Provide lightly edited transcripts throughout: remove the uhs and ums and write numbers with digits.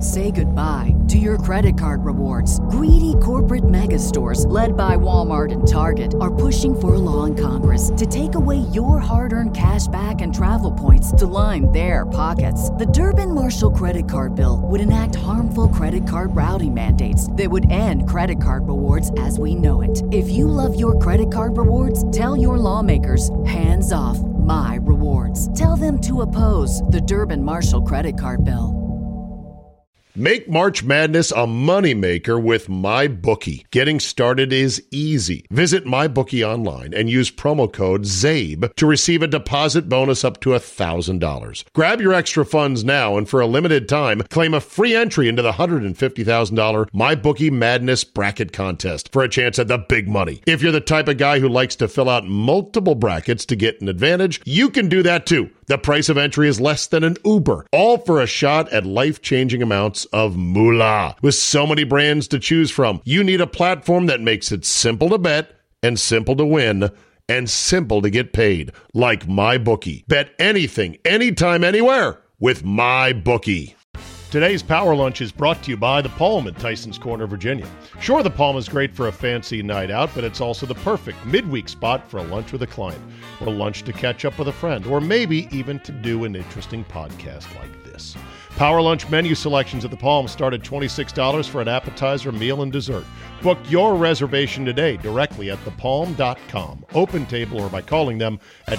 Say goodbye to your credit card rewards. Greedy corporate mega stores, led by Walmart and Target, are pushing for a law in Congress to take away your hard-earned cash back and travel points to line their pockets. The Durbin-Marshall credit card bill would enact harmful credit card routing mandates that would end credit card rewards as we know it. If you love your credit card rewards, tell your lawmakers, hands off my rewards. Tell them to oppose the Durbin-Marshall credit card bill. Make March Madness a moneymaker with MyBookie. Getting started is easy. Visit MyBookie online and use promo code ZABE to receive a deposit bonus up to $1,000. Grab your extra funds now and for a limited time, claim a free entry into the $150,000 MyBookie Madness Bracket Contest for a chance at the big money. If you're the type of guy who likes to fill out multiple brackets to get an advantage, you can do that too. The price of entry is less than an Uber, all for a shot at life-changing amounts of moolah. With so many brands to choose from, you need a platform that makes it simple to bet and simple to win and simple to get paid, like MyBookie. Bet anything, anytime, anywhere with MyBookie. Today's Power Lunch is brought to you by The Palm at Tyson's Corner, Virginia. Sure, The Palm is great for a fancy night out, but it's also the perfect midweek spot for a lunch with a client, or lunch to catch up with a friend, or maybe even to do an interesting podcast like this. Power Lunch menu selections at The Palm start at $26 for an appetizer, meal, and dessert. Book your reservation today directly at thepalm.com, open table, or by calling them at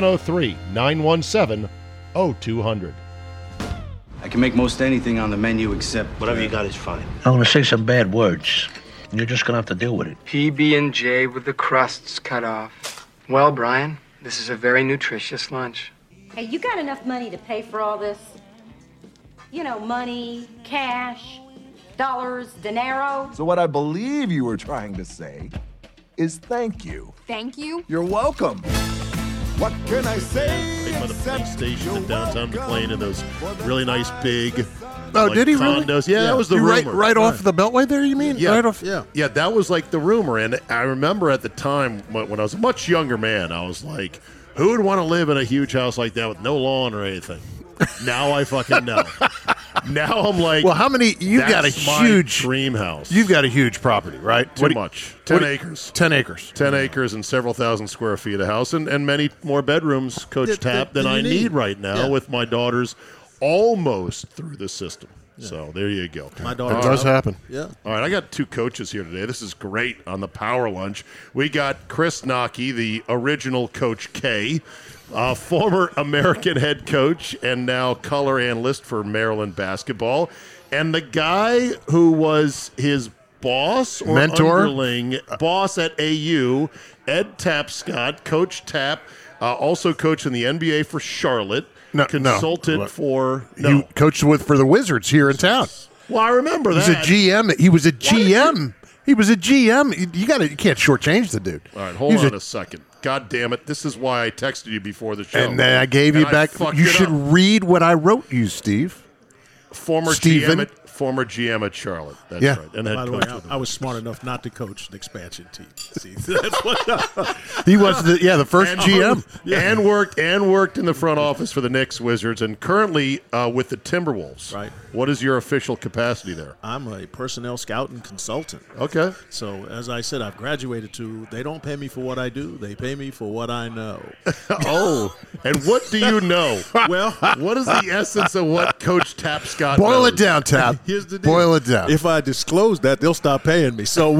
703-917-0200. I can make most anything on the menu except... Whatever you got is fine. I'm gonna say some bad words. You're just gonna have to deal with it. PB&J with the crusts cut off. Well, Brian, this is a very nutritious lunch. Hey, you got enough money to pay for all this? You know, money, cash, dollars, dinero. So what I believe you were trying to say is thank you. Thank you? You're welcome. What can I say? Right by the police station in downtown McLean in those really nice big did he condos. Really? Yeah, that was the rumor. Right off the Beltway there, you mean? Yeah, right off. Yeah, that was like the rumor. And I remember at the time when I was a much younger man, I was like, who would want to live in a huge house like that with no lawn or anything? Now I fucking know. Now I'm like, well, how many? You've got a huge dream house. You've got a huge property, right? Too much. 10 acres. 10 acres. 10 acres and several thousand square feet of house, and many more bedrooms, Coach Tapp, than I need right now with my daughters almost through the system. Yeah. So there you go. My daughter. It does happen. Yeah. All right, I got two coaches here today. This is great on the Power Lunch. We got Chris Nockey, the original Coach K, former American head coach and now color analyst for Maryland basketball, and the guy who was his boss or mentor, underling, boss at AU, Ed Tapscott, Coach Tapp, also coached in the NBA for Charlotte. Consultant for he coached for the Wizards here in town. Well, I remember that. He was a GM. He was a GM. He was a GM. You can't shortchange the dude. All right, hold on a second. God damn it! This is why I texted you before the show. And then I gave you back. You should read what I wrote you, Steve. Former GM at Charlotte. That's right. And by the way, I was smart enough not to coach an expansion team. See, that's what he was. The first GM, and worked in the front office for the Knicks, Wizards, and currently with the Timberwolves. Right. What is your official capacity there? I'm a personnel scout and consultant. Okay. So as I said, I've graduated to. They don't pay me for what I do. They pay me for what I know. Oh, and what do you know? Well, what is the essence of what Coach Tapscott Boil knows? it down, Tap. Here's the deal. Boil it down. If I disclose that, they'll stop paying me. So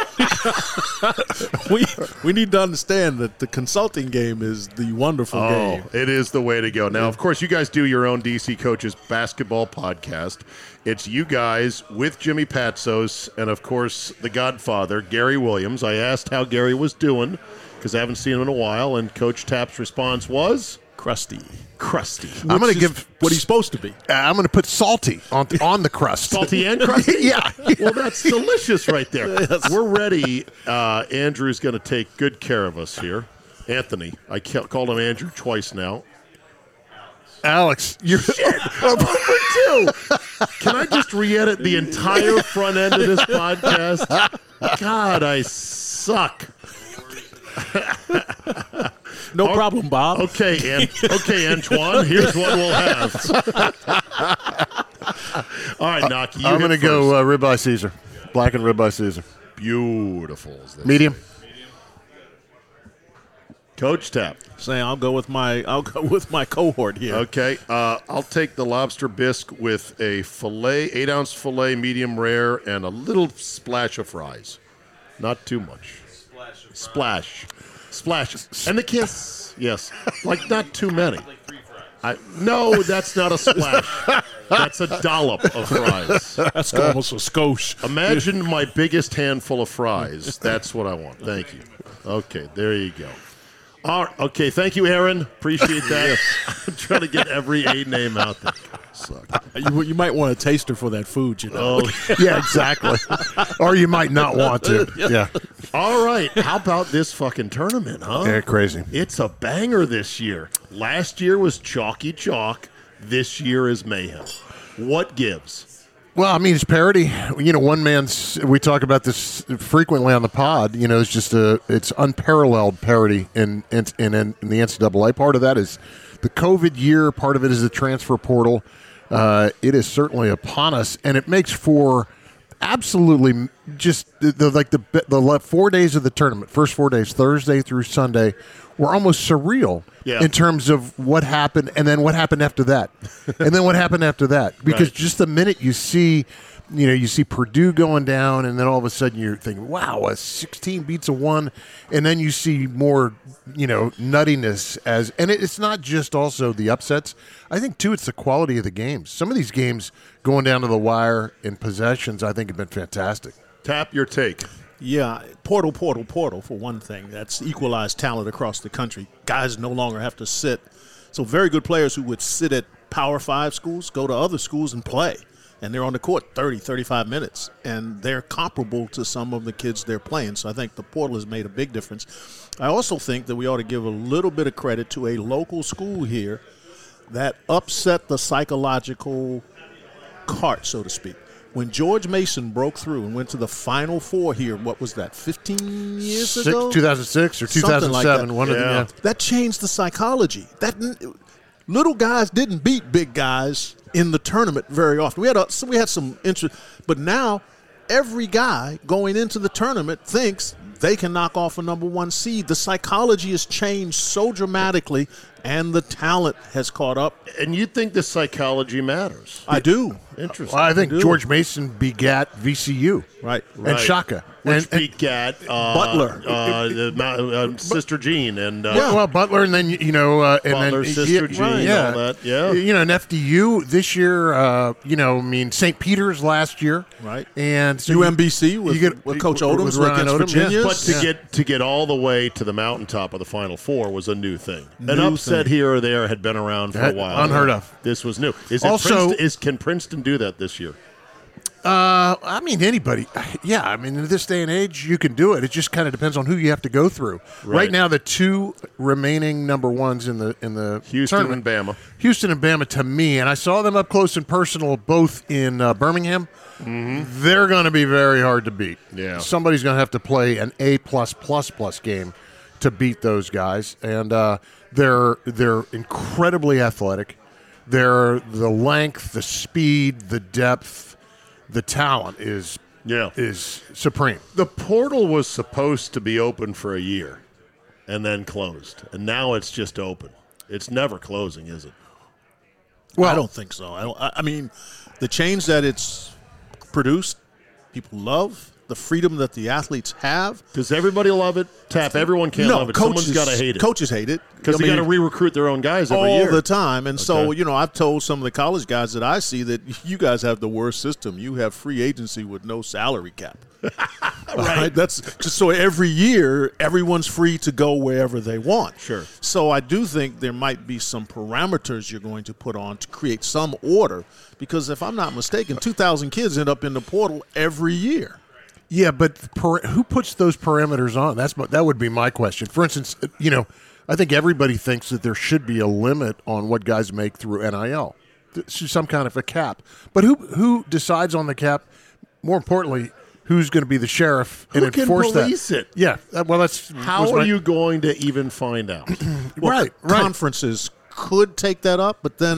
we need to understand that the consulting game is the wonderful game. It is the way to go. Now, of course, you guys do your own DC Coaches basketball podcast. It's you guys with Jimmy Patsos and, of course, the Godfather, Gary Williams. I asked how Gary was doing because I haven't seen him in a while, and Coach Tapp's response was? Crusty. I'm going to give what he's supposed to be. I'm going to put salty on the crust. Salty and crusty? Yeah. Well, that's delicious right there. Yes. We're ready. Andrew's going to take good care of us here. Anthony. I called him Andrew twice now. Alex, you're number two. Can I just re-edit the entire front end of this podcast? God, I suck. No problem, Bob. Okay, Antoine. Here's what we'll have. All right, Knock. I'm going to go ribeye Caesar. Blackened ribeye Caesar. Beautiful. Medium. Coach Tap. Saying I'll go with my cohort here. Okay, I'll take the lobster bisque with a 8-ounce filet, medium rare, and a little splash of fries. Not too much. Splash. And the kiss. Yes. Like not too many. No, that's not a splash. That's a dollop of fries. That's almost a skosh. Imagine my biggest handful of fries. That's what I want. Thank you. Okay, there you go. All right, okay, thank you, Aaron. Appreciate that. I'm trying to get every A name out there. You might want a taster for that food, you know. Oh, yeah, exactly. Or you might not want to. Yeah. All right. How about this fucking tournament, huh? Yeah, crazy. It's a banger this year. Last year was chalky chalk. This year is mayhem. What gives? Well, I mean, it's parity. You know, we talk about this frequently on the pod. You know, it's unparalleled parity in the NCAA. Part of that is the COVID year. Part of it is the transfer portal. It is certainly upon us, and it makes for absolutely just the 4 days of the tournament. First 4 days, Thursday through Sunday, were almost surreal in terms of what happened, and then what happened after that, and then what happened after that. Because just the minute you see Purdue going down, and then all of a sudden you're thinking, wow, a 16 beats a 1, and then you see more, nuttiness and it's not just also the upsets. I think too it's the quality of the games. Some of these games going down to the wire in possessions, I think, have been fantastic. Tap your take. Yeah, portal for one thing. That's equalized talent across the country. Guys no longer have to sit. So very good players who would sit at Power 5 schools go to other schools and play. And they're on the court 30, 35 minutes. And they're comparable to some of the kids they're playing. So I think the portal has made a big difference. I also think that we ought to give a little bit of credit to a local school here that upset the psychological cart, so to speak. When George Mason broke through and went to the Final Four here, what was that, 15 years ago? 2006 or 2007, like one of them. That changed the psychology. Little guys didn't beat big guys in the tournament very often. We had some interest, but now every guy going into the tournament thinks they can knock off a number 1 seed. The psychology has changed so dramatically, and the talent has caught up. And you think the psychology matters? I do. Interesting. Well, I think George Mason begat VCU. Right. And Shaka. Which begat Butler. Sister Jean. And Butler, and then, Butler, Sister Jean, all that. Yeah. And FDU this year, St. Peter's last year. Right. And so UMBC with Coach Odoms against Virginia. But to get all the way to the mountaintop of the Final Four was a new thing. An upset here or there had been around for a while. Unheard of. This was new. Can Princeton do that this year? Anybody. Yeah, in this day and age, you can do it. It just kind of depends on who you have to go through. Right now, the two remaining number ones in the Houston tournament, and Bama. Houston and Bama, to me, and I saw them up close and personal both in Birmingham. Mm-hmm. They're going to be very hard to beat. Yeah, somebody's going to have to play an A+++ game to beat those guys, and they're incredibly athletic. The length, the speed, the depth, the talent is supreme. The portal was supposed to be open for a year and then closed, and now it's just open. It's never closing, is it? Well, I don't think so. I mean, the change that it's produced, people love. The freedom that the athletes have. Does everybody love it? Tap. Everyone can't love it. Someone's got to hate it. Coaches hate it. Because they got to re-recruit their own guys every year. All the time. And so, I've told some of the college guys that I see that you guys have the worst system. You have free agency with no salary cap. Right. That's just so every year, everyone's free to go wherever they want. Sure. So I do think there might be some parameters you're going to put on to create some order. Because if I'm not mistaken, 2,000 kids end up in the portal every year. Yeah, but who puts those parameters on? That would be my question. For instance, I think everybody thinks that there should be a limit on what guys make through NIL, some kind of a cap. But who decides on the cap? More importantly, who's going to be the sheriff and enforce that? Who can police it? Yeah, well, that's how are you going to even find out? Right. Conferences could take that up, but then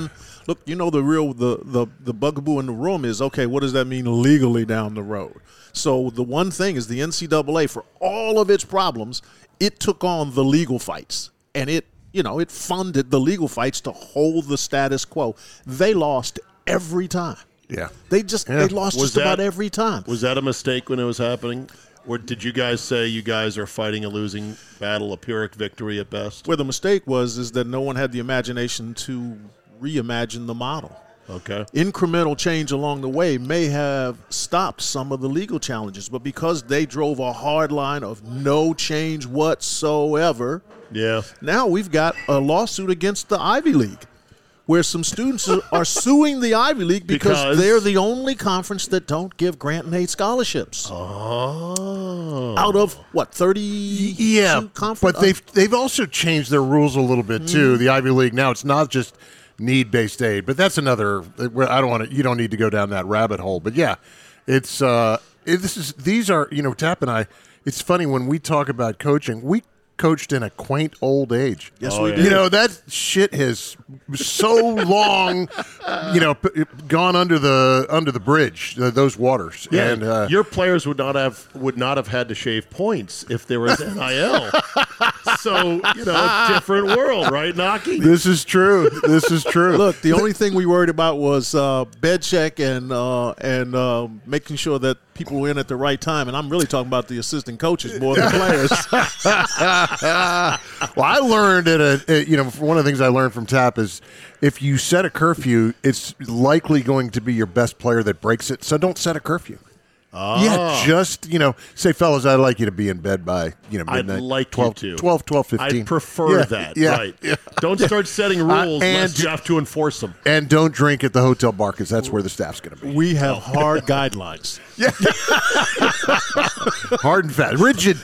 Look, the bugaboo in the room is, okay, what does that mean legally down the road? So the one thing is the NCAA, for all of its problems, it took on the legal fights, and it funded the legal fights to hold the status quo. They lost every time. Yeah. They lost just about every time. Was that a mistake when it was happening? Or did you guys say you guys are fighting a losing battle, a Pyrrhic victory at best? Where the mistake is that no one had the imagination to reimagine the model. Okay. Incremental change along the way may have stopped some of the legal challenges, but because they drove a hard line of no change whatsoever, now we've got a lawsuit against the Ivy League, where some students are suing the Ivy League because they're the only conference that don't give grant and aid scholarships. Oh. Out of, 30 conference? But they've also changed their rules a little bit, too, the Ivy League. Now it's not just need-based aid, but that's another – you don't need to go down that rabbit hole. But, yeah, these are Tap and I, it's funny when we talk about coaching, we coached in a quaint old age. Yes, we did. That shit has so long, gone under the bridge, those waters. Yeah, and your players would not have had to shave points if there was NIL. So, different world, right, Naki? This is true. Look, the only thing we worried about was bed check and making sure that people were in at the right time, and I'm really talking about the assistant coaches more than players. Well, I learned one of the things I learned from Tap is if you set a curfew, it's likely going to be your best player that breaks it. So don't set a curfew. Yeah, just, say, fellas, I'd like you to be in bed by, midnight. I'd like 12, you to. 12:15. I'd prefer that, right. Yeah. Don't start setting rules unless you have to enforce them. And don't drink at the hotel bar because that's where the staff's going to be. We have hard guidelines. Yeah. Hard and fast. Rigid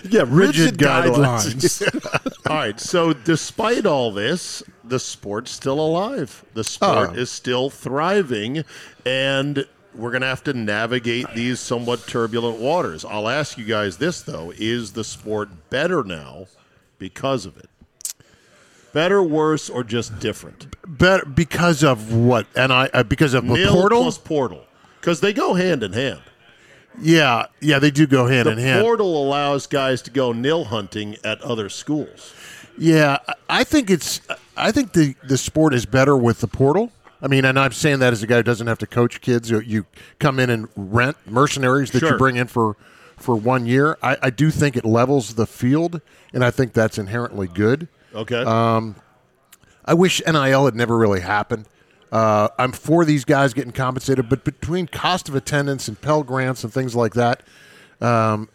guidelines. All right, so despite all this, the sport's still alive. The sport is still thriving, and we're going to have to navigate these somewhat turbulent waters. I'll ask you guys this, though. Is the sport better now because of it? Better, worse, or just different? Better because of what? Because of the portal? Plus portal. Because they go hand in hand. Yeah, they do go hand in hand. The portal allows guys to go nil hunting at other schools. Yeah, I think the sport is better with the portal. I mean, and I'm saying that as a guy who doesn't have to coach kids. You come in and rent mercenaries that you bring in for 1 year. I do think it levels the field, and I think that's inherently good. Okay. I wish NIL had never really happened. I'm for these guys getting compensated, but between cost of attendance and Pell Grants and things like that, there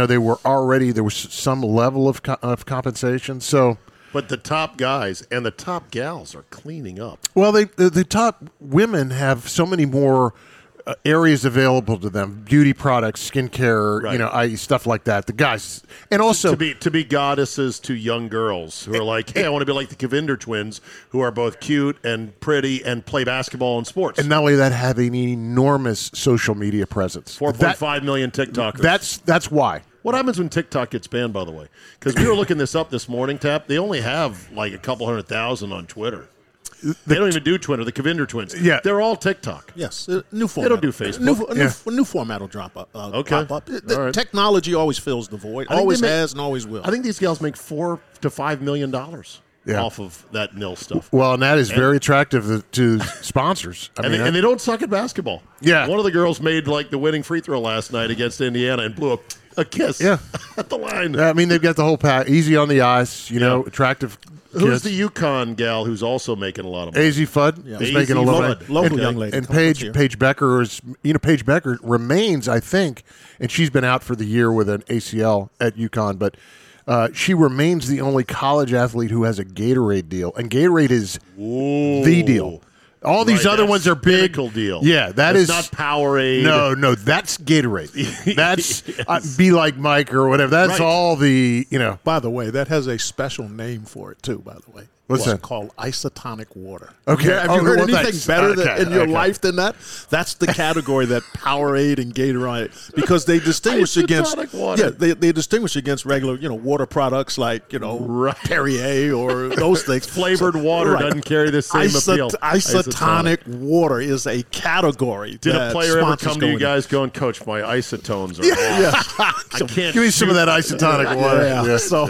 was some level of compensation. So. But the top guys and the top gals are cleaning up. Well, the top women have so many more areas available to them: beauty products, skincare, i.e. stuff like that. The guys, and also to be goddesses to young girls who are like, hey, I want to be like the Kavinder twins, who are both cute and pretty and play basketball and sports. And not only that, have an enormous social media presence. 4.5 million TikTokers. That's why. What happens when TikTok gets banned, by the way? Because we were looking this up this morning, Tap. They only have like a couple 100,000 on Twitter. They don't even do Twitter. The Kavinder twins. Yeah. They're all TikTok. Yes. New format. They don't do Facebook. New format will drop up. Okay. Pop up. Right. Technology always fills the void. Always has and always will. I think these gals make $4 to $5 million off of that nil stuff. Well, and that is very attractive to sponsors. And they don't suck at basketball. Yeah. One of the girls made like the winning free throw last night against Indiana and blew a kiss at the line. I mean, they've got the whole pack. Easy on the ice, attractive kids. Who's the UConn gal who's also making a lot of money? AZ Fudd is making a lot of money. Local young lady. And Paige Becker is, Paige Becker remains, I think, and she's been out for the year with an ACL at UConn, but she remains the only college athlete who has a Gatorade deal, and Gatorade is the deal. All these other ones are big. Deal. Yeah, that's not Powerade. No, that's Gatorade. That's Be Like Mike or whatever. That's all the, By the way, that has a special name for it, too, by the way. What's that? Called isotonic water. Okay. Have you heard anything thanks. better in your Okay. life than that? That's the category that Powerade and Gatorade, because they distinguish against water. they distinguish against regular water products like Perrier or those things. Flavored water doesn't carry the same appeal. Isotonic water is a category. Did a that player ever sponsors come to go you in. guys going, Coach, my isotones are off. I can't Give me some of that isotonic water. Yeah. So,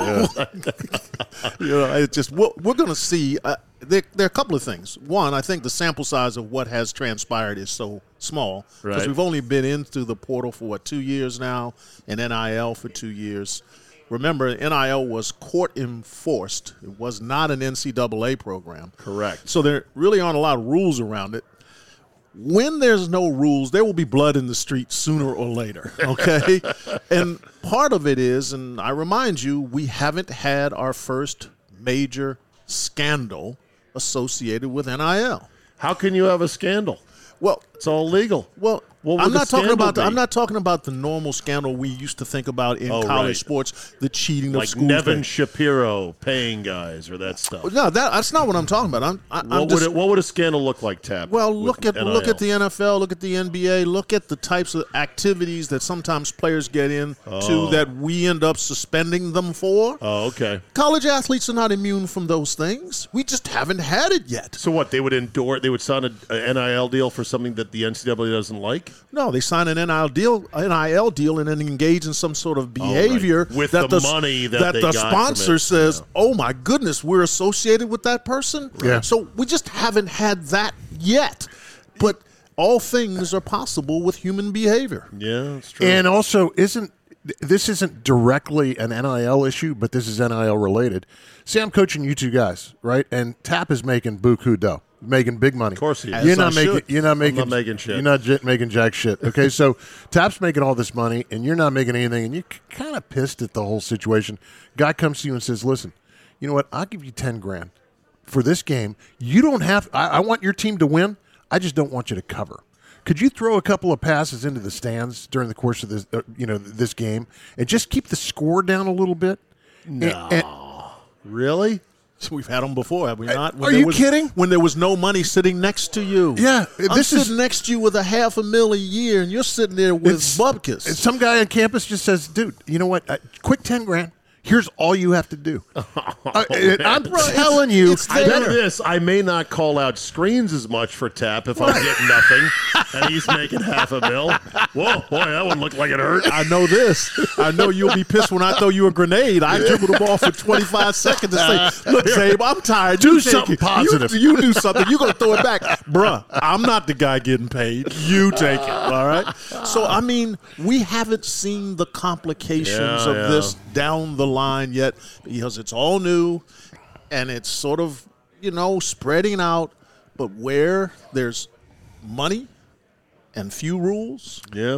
it's just we're going to see. There are a couple of things. One, I think the sample size of what has transpired is so small because Right. we've only been into the portal for 2 years now, and NIL for 2 years. Remember, NIL was court enforced. It was not an NCAA program. Correct. So there really aren't a lot of rules around it. When there's no rules, there will be blood in the streets sooner or later, okay? And part of it is, and I remind you, we haven't had our first major scandal associated with NIL. How can you have a scandal? Well, it's all legal. Well, What would I'm the not talking scandal about. be? I'm not talking about the normal scandal we used to think about in college right. sports, the cheating Like of schools. Nevin Shapiro paying guys or that stuff. No, that's not what I'm talking about. What would a scandal look like, Tap? Well, with look at NIL? the NFL, look at the NBA, look at the types of activities that sometimes players get into that we end up suspending them for. Oh, okay. College athletes are not immune from those things. We just haven't had it yet. So what? They would sign an NIL deal for something that the NCAA doesn't like? No, they sign an NIL deal and then engage in some sort of behavior With that the money that they the got from sponsor it. says, "Oh my goodness, we're associated with that person." Yeah. So we just haven't had that yet. But all things are possible with human behavior. Yeah, that's true. And also, this isn't directly an NIL issue, but this is NIL related. See, I'm coaching you two guys, right? And Tap is making buku dough, making big money. Of course he is. You're As I not making. should. You're not I'm making. not making shit. You're not making jack shit. Okay, so Tap's making all this money, and you're not making anything, and you're kind of pissed at the whole situation. Guy comes to you and says, "Listen, you know what? I'll give you $10,000 for this game. You don't have. I want your team to win. I just don't want you to cover." Could you throw a couple of passes into the stands during the course of this, this game, and just keep the score down a little bit? No, really? We've had them before, have we not? Are you kidding? When there was no money sitting next to you. Yeah, I'm sitting next to you with $500,000 a year, and you're sitting there with bupkis. And some guy on campus just says, "Dude, you know what? Quick $10,000. Here's all you have to do." I'm telling you, I know this. I may not call out screens as much for Tap if I'm getting nothing, and he's making $500,000. Whoa, boy, that one looked like it hurt. I know this. I know you'll be pissed when I throw you a grenade. I dribble the ball for 25 seconds and say, "Look, Zabe, I'm tired. Do You take something it. positive." You do something. You're going to throw it back. Bruh, I'm not the guy getting paid. You take it, all right? So, I mean, we haven't seen the complications of this down the line yet because it's all new and it's sort of, spreading out. But where there's money and few rules,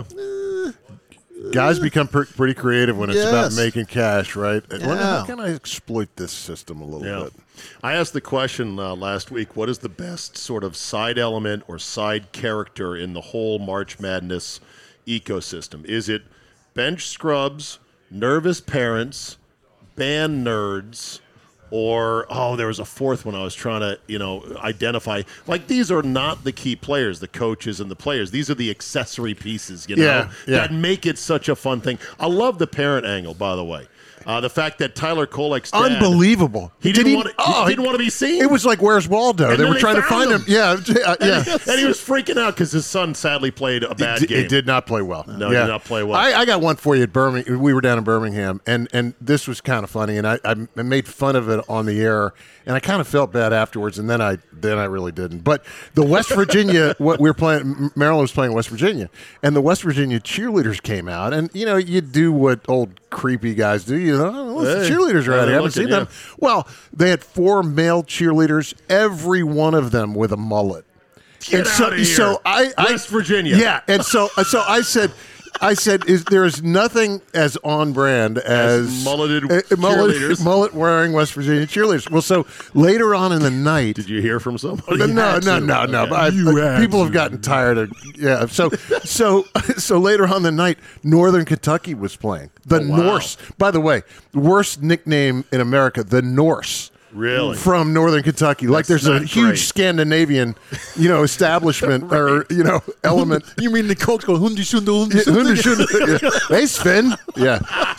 guys become pretty creative when it's about Yes. making cash, right? Yeah. How can I exploit this system a little bit? I asked the question last week, what is the best sort of side element or side character in the whole March Madness ecosystem? Is it bench scrubs, nervous parents, band nerds, or, there was a fourth one I was trying to, identify. Like, these are not the key players, the coaches and the players. These are the accessory pieces, that make it such a fun thing. I love the parent angle, by the way. The fact that Tyler Kolek's dad, Unbelievable. He didn't want to be seen. It was like, "Where's Waldo?" And They then were trying to found find him. Yeah. And he was freaking out because his son sadly played a bad game. It did not play well. No, it did not play well. I got one for you at Birmingham. We were down in Birmingham, and this was kind of funny, and I made fun of it on the air, and I kind of felt bad afterwards, and then I really didn't. But the West Virginia, what we were playing, Maryland was playing West Virginia, and the West Virginia cheerleaders came out, and you do what old creepy guys do. The cheerleaders are out. I haven't seen them. Well, they had 4 male cheerleaders, every one of them with a mullet. Get out of here. So West Virginia. Yeah, and so I said, there is nothing as on brand as mulleted mullet wearing West Virginia cheerleaders. Well, so later on in the night, did you hear from somebody? No. But people have gotten tired of So later on in the night, Northern Kentucky was playing. The Norse, by the way, worst nickname in America, the Norse. Really? From Northern Kentucky. Like That's there's a not huge great. Scandinavian, establishment or, element. You mean the coach goes, Hundi Shunda, Hundi Yeah, Shunda? Hundershund. Hey, Sven. Yeah.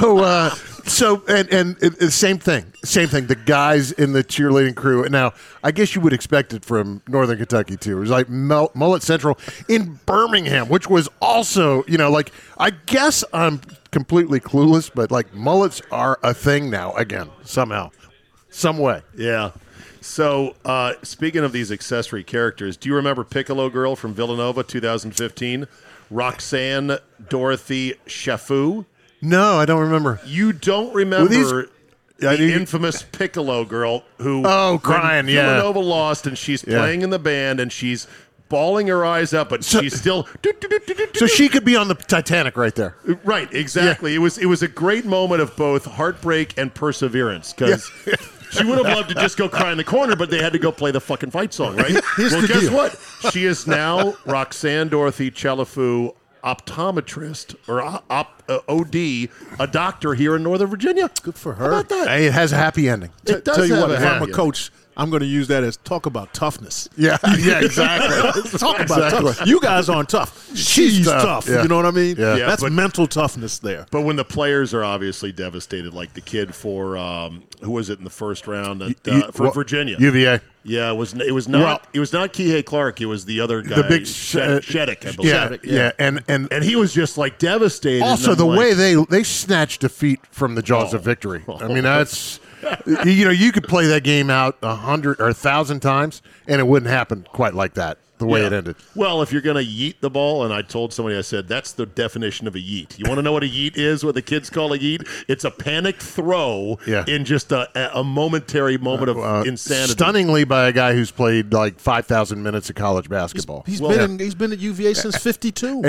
So same thing. The guys in the cheerleading crew. Now, I guess you would expect it from Northern Kentucky too. It was like Mullet Central in Birmingham, which was also, I guess I'm completely clueless, but like mullets are a thing now again somehow, some way. Yeah. So, speaking of these accessory characters, do you remember Piccolo Girl from Villanova 2015? Roxanne Dorothy Chafou? No, I don't remember. You don't remember I the do- infamous Piccolo Girl who crying, when yeah. Villanova lost and she's Yeah. playing in the band and she's bawling her eyes out, but she's still So she could be on the Titanic right there. right, exactly. It was a great moment of both heartbreak and perseverance because she would have loved to just go cry in the corner, but they had to go play the fucking fight song, right? Well, guess what? She is now Roxanne Dorothy Chafou, optometrist or OD, a doctor here in Northern Virginia. Good for her. How about that? Hey, it has a happy ending. It does Tell you have what, a if I'm happy a ending. coach, I'm going to use that as talk about toughness. Yeah, exactly. Talk about tough. You guys aren't tough. She's tough. Yeah. You know what I mean? Yeah. Yeah, That's but- mental toughness there. But when the players are obviously devastated, like the kid for who was it in the first round for Virginia? UVA. Yeah, it was not Kihei Clark. It was the other guy, The big Sheddick, I believe. Yeah. And And he was just like devastated. also and the I'm way like, they snatched defeat from the jaws of victory. I mean, that's you could play that game out 100 or 1,000 times and it wouldn't happen quite like that. The way Yeah. it ended. Well, if you're going to yeet the ball, and I told somebody, I said, that's the definition of a yeet. You want to know what a yeet is, what the kids call a yeet? It's a panicked throw in just a momentary moment of insanity. Stunningly by a guy who's played like 5,000 minutes of college basketball. He's been at UVA since '52.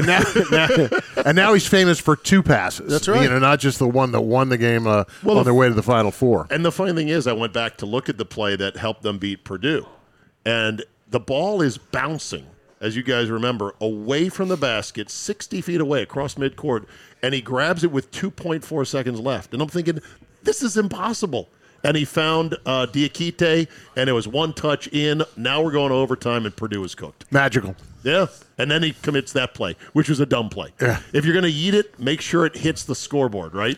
And now he's famous for two passes. That's right. Not just the one that won the game on their way to the Final Four. And the funny thing is, I went back to look at the play that helped them beat Purdue. And the ball is bouncing, as you guys remember, away from the basket, 60 feet away across midcourt, and he grabs it with 2.4 seconds left. And I'm thinking, this is impossible. And he found Diakite, and it was one touch in. Now we're going to overtime, and Purdue is cooked. Magical. Yeah. And then he commits that play, which was a dumb play. Yeah. If you're going to yeet it, make sure it hits the scoreboard, right?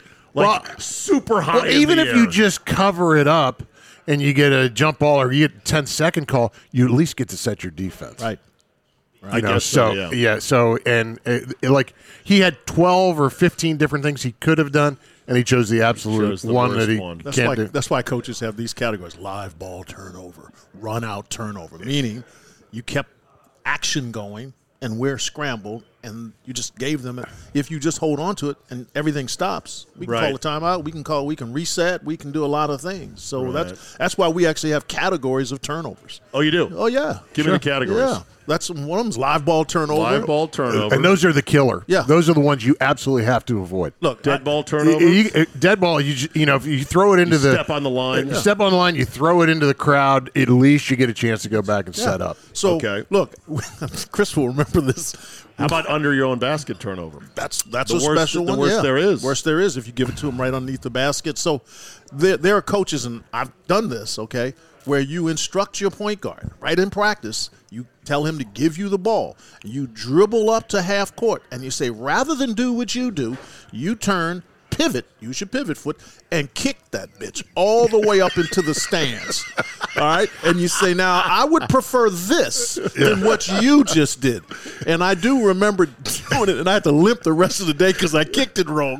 Super high. Well, even if you just cover it up and you get a jump ball or you get a 10-second call, you at least get to set your defense. Right. I guess so, yeah. So, and like he had 12 or 15 different things he could have done, and he chose the absolute Chose the one worst that he one. can't do. That's why coaches have these categories: live ball turnover, run out turnover. Meaning, you kept action going, and we're scrambled, and you just gave them. If you just hold on to it, and everything stops, we can Right. call a timeout. We can reset. We can do a lot of things. So Right. that's why we actually have categories of turnovers. Oh, you do? Oh yeah, Give me the categories. Yeah, that's one of them's live ball turnover. Live ball turnover. And those are the killer. Yeah. Those are the ones you absolutely have to avoid. Look, Dead ball turnover. Dead ball, if you throw it into You the step on the line. you step on the line, you throw it into the crowd. At least you get a chance to go back and set up. So Okay. look, Chris will remember this. How about under your own basket turnover? That's The a worst- special the one. worst yeah. there is. Worst there is if you give it to them right underneath the basket. So there are coaches, and I've done this, okay, where you instruct your point guard right in practice. You tell him to give you the ball. You dribble up to half court, and you say, rather than do what you do, you turn, pivot, use your pivot foot, and kick that bitch all the way up into the stands. All right? And you say, now, I would prefer this than what you just did. And I do remember doing it, and I had to limp the rest of the day because I kicked it wrong.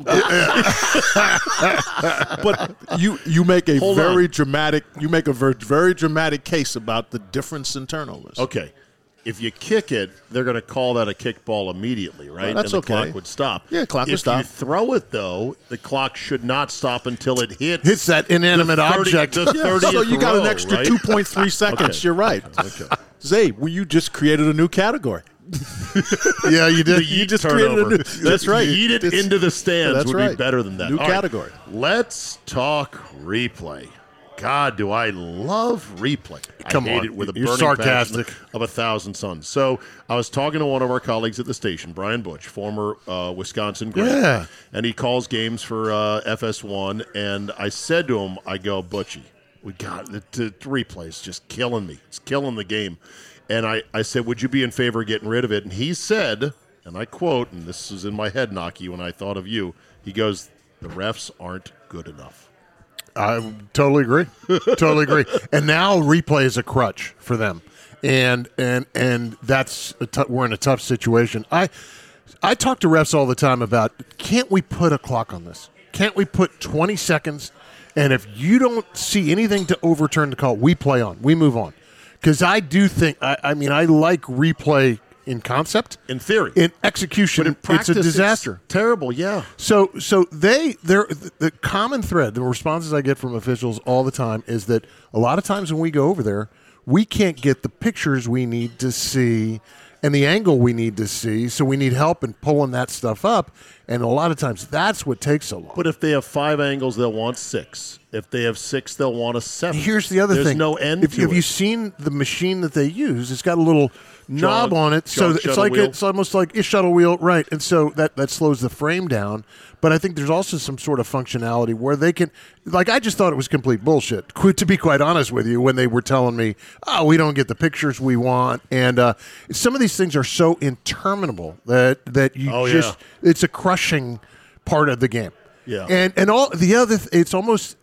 But you make a very dramatic case about the difference in turnovers. Okay. If you kick it, they're going to call that a kick ball immediately, right? Well, that's and the okay. clock would stop. Yeah, clock would If stop. you throw it, though, the clock should not stop until it Hits that inanimate object. The 30th So you got an row, extra right? 2.3 seconds. Okay. You're right. Okay. Zay, well, you just created a new category. Yeah, you did. The yeet just created a turnover. new- that's right. Yeet it into the stands That's would be right. better than that. New All right. category. Let's talk replay. God, do I love replay. Come I hate on. it with a You're burning sarcastic. passion of 1,000 suns. So I was talking to one of our colleagues at the station, Brian Butch, former Wisconsin great. Yeah. And he calls games for FS1. And I said to him, I go, Butchie, We got the replay is just killing me. It's killing the game. And I said, would you be in favor of getting rid of it? And he said, and I quote, and this is in my head, Knocky, when I thought of you, he goes, the refs aren't good enough. I totally agree. Totally agree. And now replay is a crutch for them. And that's we're in a tough situation. I talk to refs all the time about, can't we put a clock on this? Can't we put 20 seconds? And if you don't see anything to overturn the call, we play on. We move on. Because I do think, I like replay in concept. In theory. In execution, but in practice, it's a disaster. It's terrible, yeah. So the common thread, the responses I get from officials all the time is that a lot of times when we go over there, we can't get the pictures we need to see and the angle we need to see, so we need help in pulling that stuff up. And a lot of times that's what takes so long. But if they have 5 angles, they'll want 6. If they have 6, they'll want a 7. Here's the other thing. There's no end to it. Have you seen the machine that they use? It's got a little knob on it, so it's almost like a shuttle wheel, right? And so that slows the frame down. But I think there's also some sort of functionality where they can, like, I just thought it was complete bullshit, to be quite honest with you, when they were telling me, oh, we don't get the pictures we want. And some of these things are so interminable that you it's a crushing part of the game. Yeah. And all the other, it's almost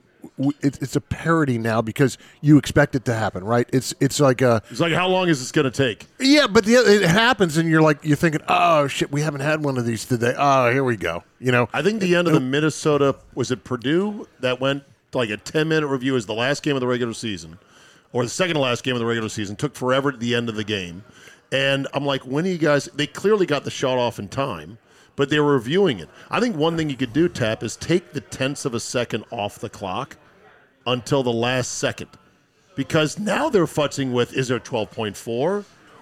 it's a parody now because you expect it to happen, right? It's like how long is this going to take? Yeah, but it happens, and you're thinking, oh shit, we haven't had one of these today. Oh, here we go. I think the end of the Minnesota, was it Purdue, that went like a 10-minute review as the last game of the regular season, or the second to last game of the regular season. Took forever at the end of the game, and I'm like, when are you guys? They clearly got the shot off in time. But they were reviewing it. I think one thing you could do, Tap, is take the tenths of a second off the clock until the last second. Because now they're futzing with, is there 12.4 or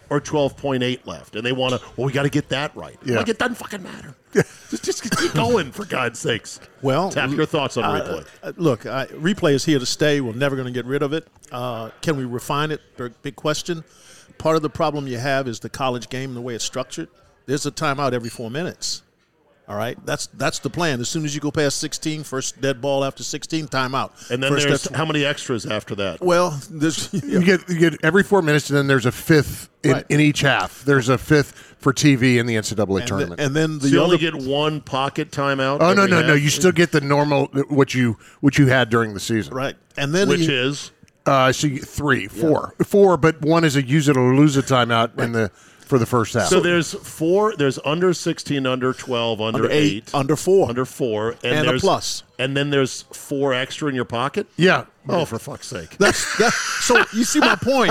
12.8 left? And they want to, we got to get that right. Yeah. Like, it doesn't fucking matter. just keep going, for God's sakes. Well, Tap, your thoughts on replay. Look, replay is here to stay. We're never going to get rid of it. Can we refine it? Big question. Part of the problem you have is the college game and the way it's structured. There's a timeout every 4 minutes. All right, that's the plan. As soon as you go past 16, first dead ball after 16, timeout. And then there's how many extras after that? Well, you get every 4 minutes, and then there's a fifth in each half. There's a fifth for TV in the NCAA tournament. And then you only get one pocket timeout. Oh no! You still get the normal what you had during the season, right? And then which is so you get 3, 4, 4, but one is a use it or lose it timeout in the. For the first half. So there's 4, there's under 16, under 12, under 8, under 4. Under 4. And a plus. And then there's 4 extra in your pocket? Yeah. Oh, for fuck's sake. So you see my point.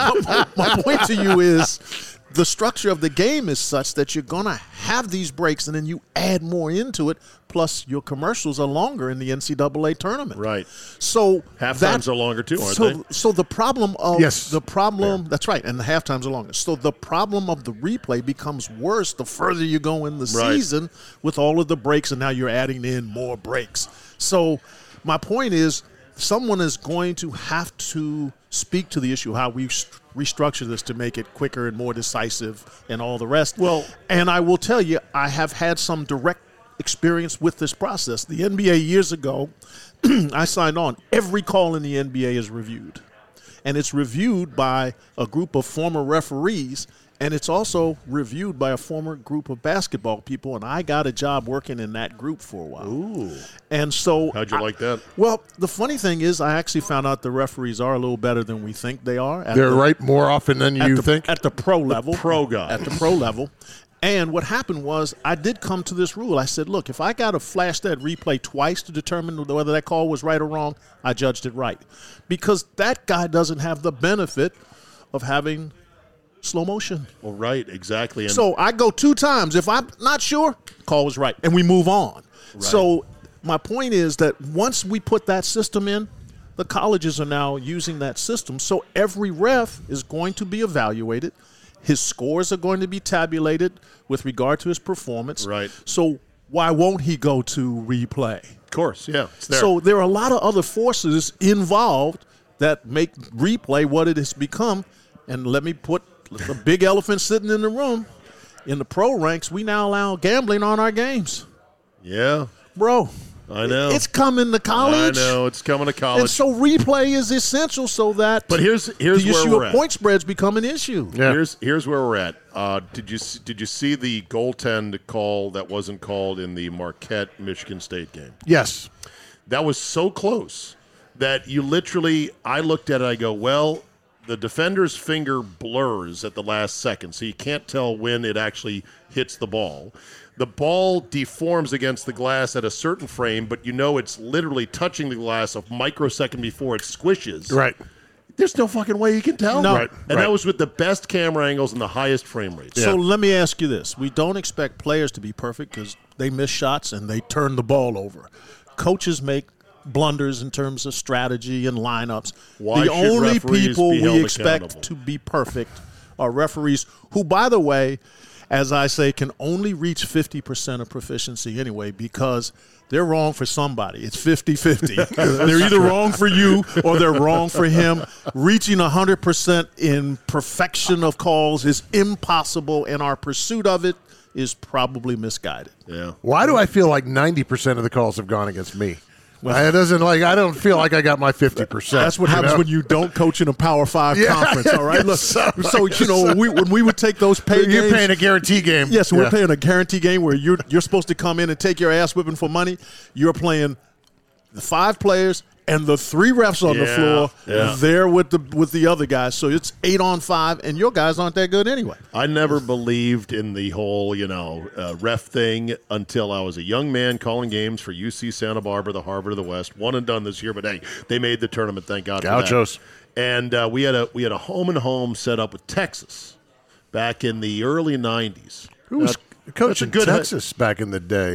My point to you is the structure of the game is such that you're going to have these breaks and then you add more into it, plus your commercials are longer in the NCAA tournament. Right. So halftimes are longer too, aren't they? So the problem of Fair. That's right, and the halftimes are longer. So the problem of the replay becomes worse the further you go in the season with all of the breaks, and now you're adding in more breaks. So my point is, someone is going to have to speak to the issue how we restructure this to make it quicker and more decisive and all the rest. Well, and I will tell you, I have had some direct experience with this process. The NBA years ago, I signed on. Every call in the NBA is reviewed. And it's reviewed by a group of former referees, and it's also reviewed by a former group of basketball people, and I got a job working in that group for a while. Ooh. And so how'd you like that? Well, the funny thing is I actually found out the referees are a little better than we think they are. They're right more often than you think? At the pro level. Pro guy. At the pro level. And what happened was I did come to this rule. I said, look, if I got to flash that replay twice to determine whether that call was right or wrong, I judged it right. Because that guy doesn't have the benefit of having slow motion. Well, right, exactly. And so I go 2 times. If I'm not sure, call was right. And we move on. Right. So my point is that once we put that system in, the colleges are now using that system. So every ref is going to be evaluated. His scores are going to be tabulated with regard to his performance. Right. So why won't he go to replay? Of course, yeah. It's there. So there are a lot of other forces involved that make replay what it has become. And let me put the big elephant sitting in the room. In the pro ranks, we now allow gambling on our games. Yeah. Bro, I know. It's coming to college. I know. It's coming to college. And so replay is essential so that but here's the where issue we're of at. point spreads become an issue. Yeah. Here's where we're at. Did you see the goaltend call that wasn't called in the Marquette Michigan State game? Yes. That was so close that you literally, I looked at it, I go, well, the defender's finger blurs at the last second, so you can't tell when it actually hits the ball. The ball deforms against the glass at a certain frame, but you know it's literally touching the glass a microsecond before it squishes. Right. There's no fucking way you can tell. No. Right. And that was with the best camera angles and the highest frame rates. So let me ask you this. We don't expect players to be perfect because they miss shots and they turn the ball over. Coaches make blunders in terms of strategy and lineups. Why the should only referees people be held we expect accountable? to be perfect are referees who, by the way, as I say, can only reach 50% of proficiency anyway because they're wrong for somebody. It's 50-50. They're either wrong for you or they're wrong for him. Reaching 100% in perfection of calls is impossible, and our pursuit of it is probably misguided. Yeah. Why do I feel like 90% of the calls have gone against me? I don't feel like I got my 50%. That's what happens when you don't coach in a Power 5 conference, all right? Look, so when we would take those pay games. You're paying a guarantee game. Yes, we're paying a guarantee game where you're supposed to come in and take your ass whipping for money. You're playing the 5 players and the 3 refs on the floor there with the other guys. So it's 8 on 5, and your guys aren't that good anyway. I never believed in the whole, ref thing until I was a young man calling games for UC Santa Barbara, the Harvard of the West. One and done this year, but hey, they made the tournament. Thank God for Gauchos. that. And we had a home and home set up with Texas back in the early '90s. Who was coaching Texas back in the day?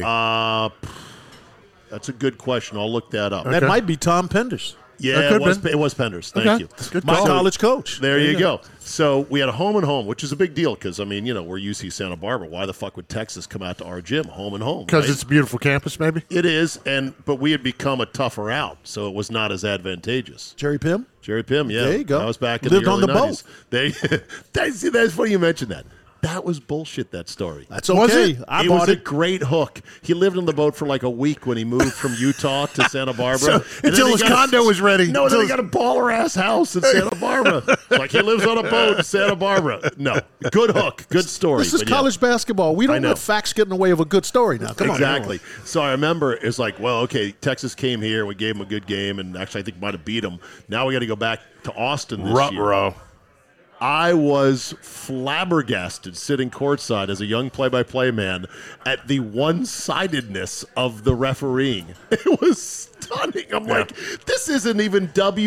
That's a good question. I'll look that up. That might be Tom Penders. Yeah, it was Penders. Thank you. My college coach. There you go. So we had a home and home, which is a big deal because, we're UC Santa Barbara. Why the fuck would Texas come out to our gym, home and home? Because it's a beautiful campus, maybe? It is, but we had become a tougher out, so it was not as advantageous. Jerry Pym, yeah. There you go. That was back in Lived the early on the 90s. That's funny you mentioned that. That was bullshit, that story. That's okay. Was it? It was a great hook. He lived on the boat for like a week when he moved from Utah to Santa Barbara. Until his condo was ready. No, then he got a baller-ass house in Santa Barbara. Like he lives on a boat in Santa Barbara. No. Good hook. Good story. This is college basketball. We don't let facts get in the way of a good story now. Come on. Exactly. So I remember it's like, well, okay, Texas came here. We gave him a good game, and actually I think might have beat him. Now we got to go back to Austin this year. I was flabbergasted sitting courtside as a young play-by-play man at the one-sidedness of the refereeing. It was stunning. I'm like, this isn't even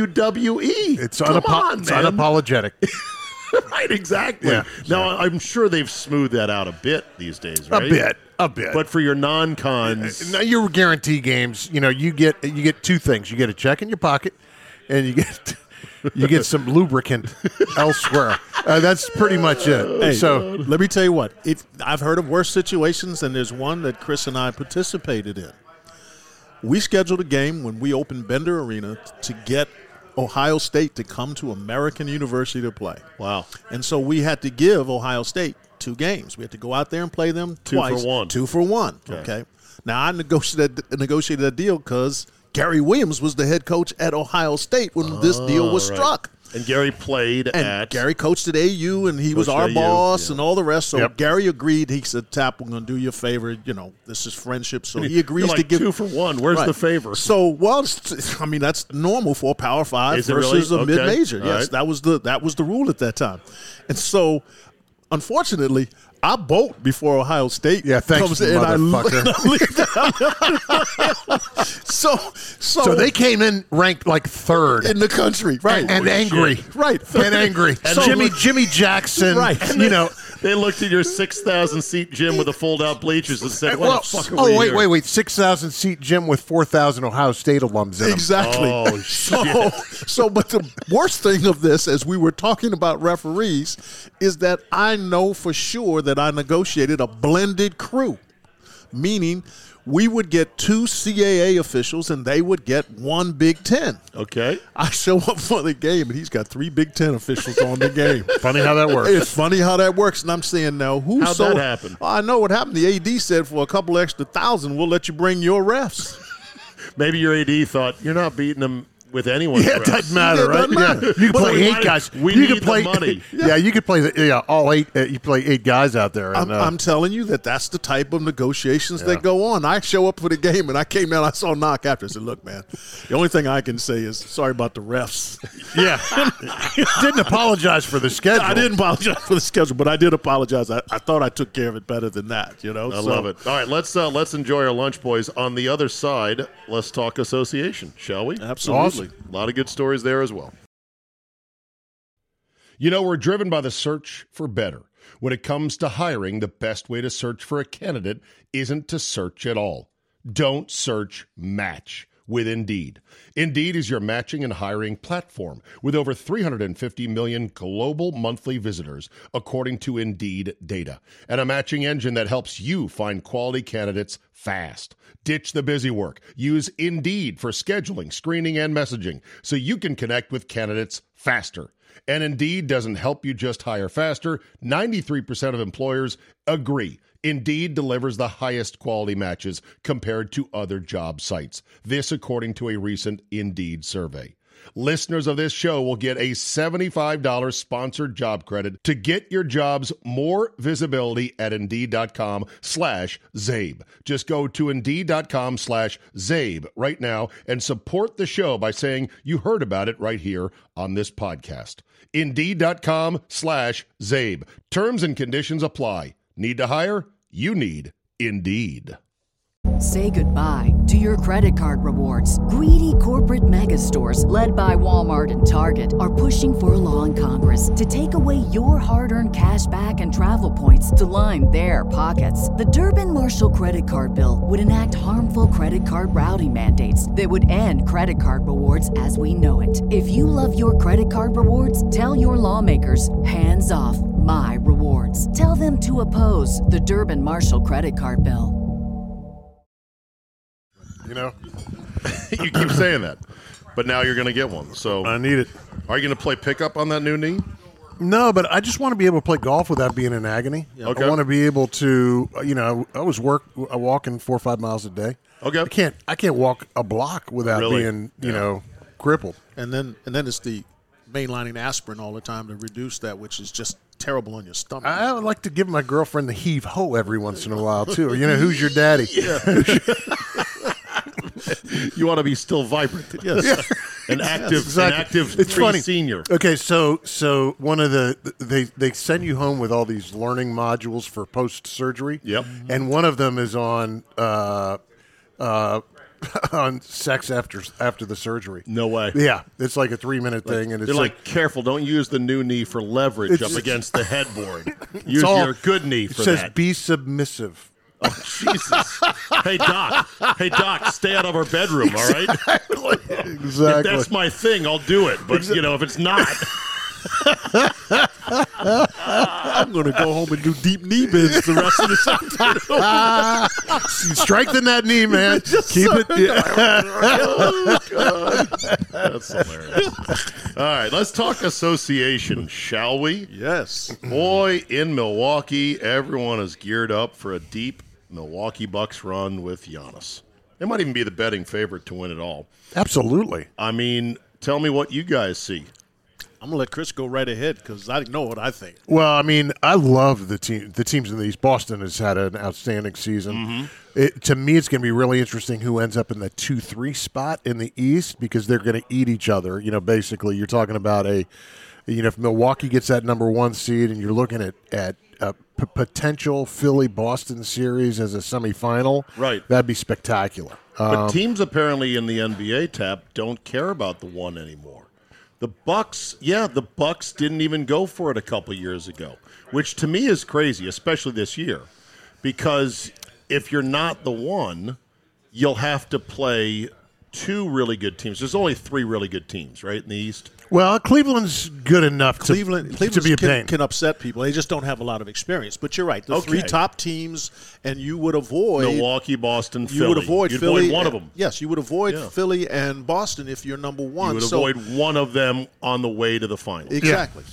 WWE. It's unapologetic. Right, exactly. Yeah, now, I'm sure they've smoothed that out a bit these days, right? A bit. But for your non-cons... Now, your guarantee games, you get 2 things. You get a check in your pocket, and you get some lubricant elsewhere. That's pretty much it. Hey, so let me tell you what. I've heard of worse situations, and there's one that Chris and I participated in. We scheduled a game when we opened Bender Arena to get Ohio State to come to American University to play. Wow. And so we had to give Ohio State 2 games. We had to go out there and play them twice. 2 for 1. Okay. Now, I negotiated that deal because Gary Williams was the head coach at Ohio State when this deal was struck. And Gary played Gary coached at AU, and he was our boss and all the rest. So Gary agreed. He said, Tap, we're going to do you a favor. This is friendship. So he agrees to give 2 for 1. Where's the favor? So, that's normal for a Power 5 versus a mid-major. Yes, that was the rule at that time. And so, unfortunately, I bolt before Ohio State comes in. So they came in ranked like 3rd in the country, right? And angry, right? And angry. And Jimmy Jackson, right? They looked at your 6,000-seat gym with the fold-out bleachers and said, "What the fuck are we here?" Wait! 6,000-seat gym with 4,000 Ohio State alums in them. Exactly. Oh shit! But the worst thing of this, as we were talking about referees, is that I know for sure that I negotiated a blended crew, meaning we would get 2 CAA officials and they would get 1 Big Ten. Okay. I show up for the game and he's got 3 Big Ten officials on the game. Funny how that works. It's funny how that works. And I'm saying now, how'd that happen? I know what happened. The AD said for a couple extra thousand, we'll let you bring your refs. Maybe your AD thought, you're not beating them with anyone. Yeah, it doesn't matter, right? Yeah. You can play 8 guys. You can play money. Yeah, you could play all 8. You play 8 guys out there. And, I'm telling you that's the type of negotiations that go on. I show up for the game, and I came out. I saw Knock after. I said, "Look, man, the only thing I can say is sorry about the refs." Yeah, didn't apologize for the schedule. I didn't apologize for the schedule, but I did apologize. I thought I took care of it better than that. I love it. All right, let's enjoy our lunch, boys. On the other side, let's talk association, shall we? Absolutely. Awesome. A lot of good stories there as well. We're driven by the search for better. When it comes to hiring, the best way to search for a candidate isn't to search at all. Don't search, match with Indeed. Indeed is your matching and hiring platform with over 350 million global monthly visitors, according to Indeed data, and a matching engine that helps you find quality candidates fast. Ditch the busy work. Use Indeed for scheduling, screening, and messaging so you can connect with candidates faster. And Indeed doesn't help you just hire faster. 93% of employers agree. Indeed delivers the highest quality matches compared to other job sites. This according to a recent Indeed survey. Listeners of this show will get a $75 sponsored job credit to get your jobs more visibility at Indeed.com/Zabe. Just go to Indeed.com/Zabe right now and support the show by saying you heard about it right here on this podcast. Indeed.com/Zabe. Terms and conditions apply. Need to hire? You need Indeed. Say goodbye to your credit card rewards. Greedy corporate mega stores, led by Walmart and Target, are pushing for a law in Congress to take away your hard-earned cash back and travel points to line their pockets. The Durbin-Marshall credit card bill would enact harmful credit card routing mandates that would end credit card rewards as we know it. If you love your credit card rewards, tell your lawmakers, hands off my rewards. Tell them to oppose the Durbin-Marshall credit card bill. You keep saying that, but now you're going to get one. So I need it. Are you going to play pickup on that new knee? No, but I just want to be able to play golf without being in agony. Yeah. Okay. I want to be able to, I was walking 4 or 5 miles a day. Okay. I can't walk a block without being, crippled. And then it's the mainlining aspirin all the time to reduce that, which is just terrible on your stomach. I would like to give my girlfriend the heave-ho every once in a while, too. Who's your daddy? Yeah. You want to be still vibrant. Yes. Yeah. An active it's funny. Senior. Okay, so one of they send you home with all these learning modules for post-surgery. Yep. And one of them is on sex after the surgery. No way. Yeah, it's like a 3-minute thing, and it's they're like, careful, don't use the new knee for leverage up against the headboard. Use your good knee for that. It says be submissive. Oh, Jesus. Hey, Doc, stay out of our bedroom, all right? Exactly. If that's my thing, I'll do it. But, if it's not. I'm going to go home and do deep knee bends the rest of the summer. Strengthen that knee, man. Keep it. Oh, God. That's hilarious. All right, let's talk association, shall we? Yes. Boy, in Milwaukee, everyone is geared up for a deep Milwaukee Bucks run with Giannis. They might even be the betting favorite to win it all. Absolutely. I mean, tell me what you guys see. I'm going to let Chris go right ahead because I know what I think. Well, I mean, I love the teams in the East. Boston has had an outstanding season. Mm-hmm. To me, it's going to be really interesting who ends up in the 2-3 spot in the East because they're going to eat each other. Basically, you're talking about if Milwaukee gets that number 1 seed and you're looking at a potential Philly-Boston series as a semifinal, right? That'd be spectacular. But teams apparently in the NBA tap don't care about the 1 anymore. The Bucks didn't even go for it a couple years ago, which to me is crazy, especially this year, because if you're not the 1, you'll have to play 2 really good teams. There's only 3 really good teams, right, in the East? Well, Cleveland's good enough to be a pain. Can upset people. They just don't have a lot of experience. But you're right. The 3 top teams, and you would avoid Milwaukee, Boston, Philly. You would avoid You'd Philly. Avoid one of them. Yes, you would avoid Philly and Boston if you're number 1. You would avoid one of them on the way to the finals. Exactly. Yeah. So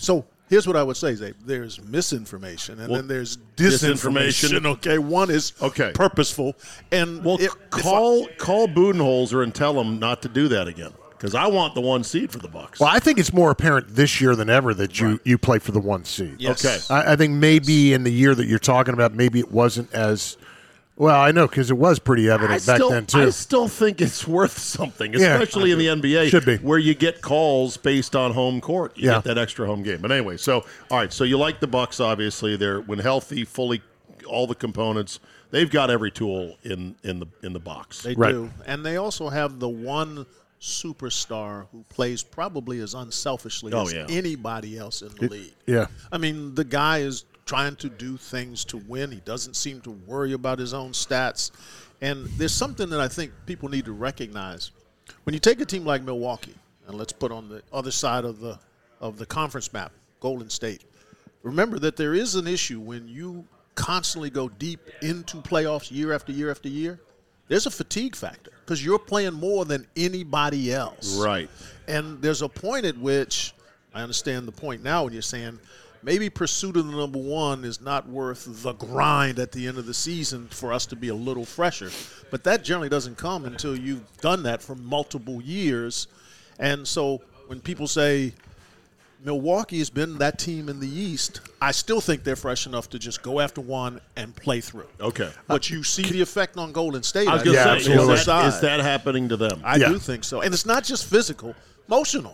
Here's what I would say, Zabe. There's misinformation, and then there's disinformation. Okay, one is purposeful. And call Budenholzer and tell him not to do that again, because I want the 1 seed for the Bucks. Well, I think it's more apparent this year than ever that you play for the 1 seed. Yes. Okay. I think maybe in the year that you're talking about, maybe it wasn't as well. I know, because it was pretty evident back then too. I still think it's worth something, especially in the NBA, Should be. where you get calls based on home court. You get that extra home game. But anyway, all right. So you like the Bucks, obviously. They're when healthy, fully all the components. They've got every tool in the box. They do, and they also have the one superstar who plays probably as unselfishly as anybody else in the league. Yeah, I mean, the guy is trying to do things to win. He doesn't seem to worry about his own stats. And there's something that I think people need to recognize. When you take a team like Milwaukee, and let's put on the other side of the conference map, Golden State, remember that there is an issue when you constantly go deep into playoffs year after year after year. There's a fatigue factor because you're playing more than anybody else. Right. And there's a point at which, I understand the point now when you're saying, maybe pursuit of the number 1 is not worth the grind at the end of the season for us to be a little fresher. But that generally doesn't come until you've done that for multiple years. And so when people say Milwaukee has been that team in the East, I still think they're fresh enough to just go after 1 and play through. Okay. But you see the effect on Golden State. I was going to say, is that happening to them? I do think so. And it's not just physical, emotional.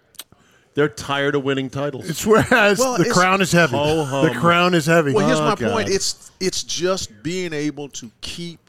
They're tired of winning titles. It's whereas the crown is heavy. The crown is heavy. Well, here's my point. It's just being able to keep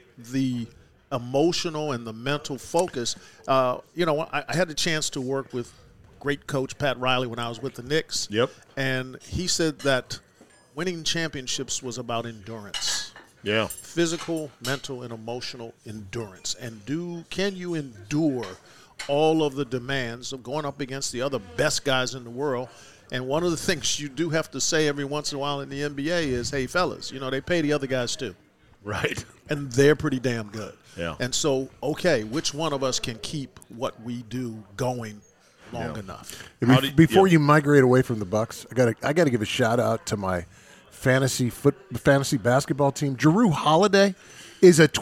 the emotional and the mental focus. I had the chance to work with great coach Pat Riley when I was with the Knicks. Yep. And he said that winning championships was about endurance. Yeah. Physical, mental, and emotional endurance. And can you endure all of the demands of going up against the other best guys in the world? And one of the things you do have to say every once in a while in the NBA is, hey, fellas, they pay the other guys too. Right. And they're pretty damn good. Yeah. And so, which one of us can keep what we do going long enough? Before you migrate away from the Bucks, I got to give a shout out to my fantasy basketball team. Jrue Holiday is a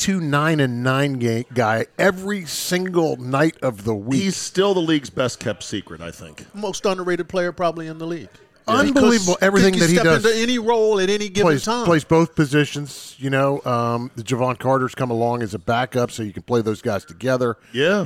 22-9-9 guy every single night of the week. He's still the league's best kept secret, I think. Most underrated player probably in the league. Unbelievable everything that he does. Step into any role at any given time. Plays both positions. The Javon Carter's come along as a backup, so you can play those guys together. Yeah.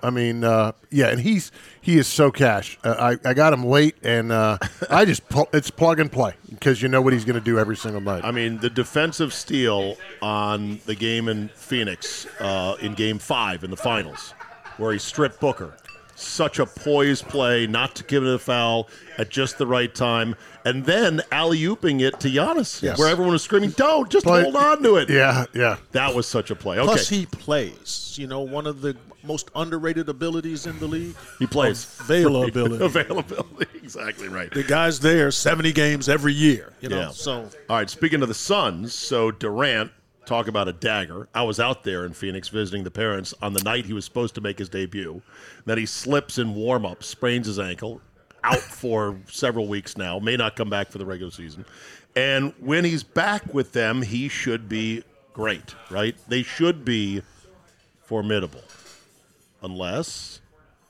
And he is so cash. I got him late, and it's plug and play because you know what he's going to do every single night. I mean, the defensive steal on the game in Phoenix in Game 5 in the finals, where he stripped Booker. Such a poised play, not to give it a foul at just the right time, and then alley-ooping it to Giannis, where everyone was screaming, "Don't, just hold on to it." Yeah. That was such a play. Okay. Plus, he plays. One of the most underrated abilities in the league. He plays availability. Availability, exactly right. The guy's there 70 games every year. So all right. Speaking of the Suns, so Durant. Talk about a dagger. I was out there in Phoenix visiting the parents on the night he was supposed to make his debut. Then he slips in warm-up, sprains his ankle, out for several weeks now, may not come back for the regular season. And when he's back with them, he should be great, right? They should be formidable. Unless...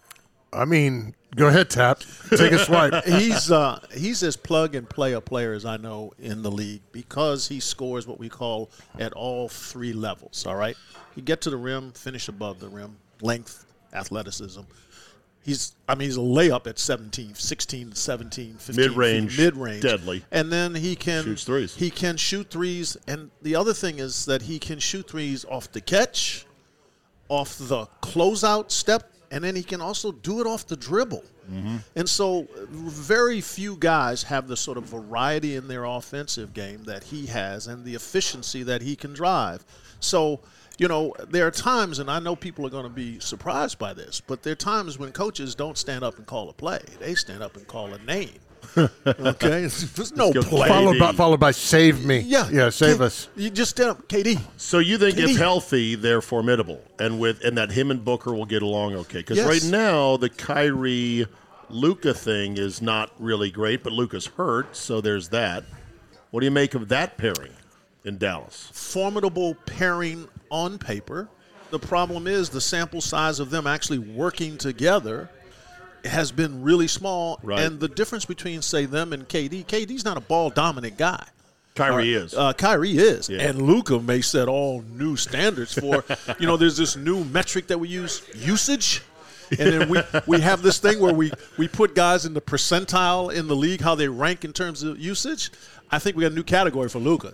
go ahead, Tap. Take a swipe. He's as plug-and-play a player as I know in the league because he scores what we call at all 3 levels, all right? You get to the rim, finish above the rim, length, athleticism. He's a layup at 16, 17, 15. Mid-range, deadly. And then he can shoots threes. He can shoot threes, and the other thing is that he can shoot threes off the catch, off the closeout step, and then he can also do it off the dribble. Mm-hmm. And so very few guys have the sort of variety in their offensive game that he has and the efficiency that he can drive. So, there are times, and I know people are going to be surprised by this, but there are times when coaches don't stand up and call a play. They stand up and call a name. Okay? There's no play. Followed by save me. Yeah, save us. You just stand up, KD. So you think KD. if healthy, they're formidable, and that him and Booker will get along okay? Because right now, the Kyrie Luka thing is not really great, but Luka's hurt, so there's that. What do you make of that pairing in Dallas? Formidable pairing on paper. The problem is the sample size of them actually working together has been really small. Right. And the difference between, say, them and KD's not a ball-dominant guy. Kyrie is. Kyrie is. Yeah. And Luka may set all new standards for, there's this new metric that we use, usage. And then we have this thing where we put guys in the percentile in the league, how they rank in terms of usage. I think we got a new category for Luka,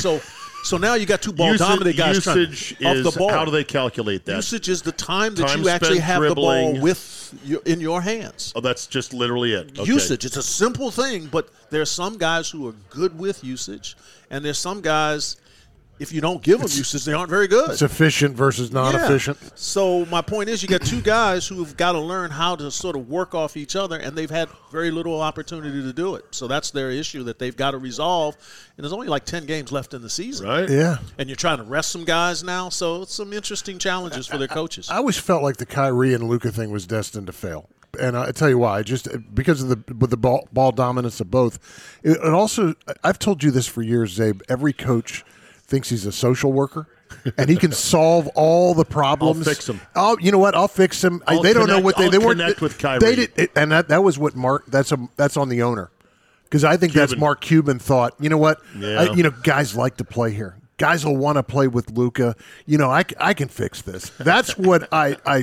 So now you got two ball-dominant guys usage trying off the ball. How do they calculate that? Usage is the time that Time you actually spent have dribbling. the ball in your hands. Oh, that's just literally it. Okay. Usage. It's a simple thing, but there are some guys who are good with usage, and there's some guys, if you don't give them usage, they aren't very good. It's efficient versus non-efficient. Yeah. So my point is you got two guys who have got to learn how to sort of work off each other, and they've had very little opportunity to do it. So that's their issue that they've got to resolve. And there's only like 10 games left in the season. Right. Yeah. And you're trying to rest some guys now, so it's some interesting challenges for their coaches. I always felt like the Kyrie and Luka thing was destined to fail. And I tell you why, just because of the ball dominance of both. It also, I've told you this for years, Zabe, every coach thinks he's a social worker, and he can solve all the problems. I'll fix them. You know what? I'll fix them. They don't know what they weren't. Connect with Kyrie. They did, and that was what Mark. That's on the owner, because I think that's Mark Cuban thought. You know what? Yeah. Guys like to play here. Guys will want to play with Luka. I can fix this. That's what I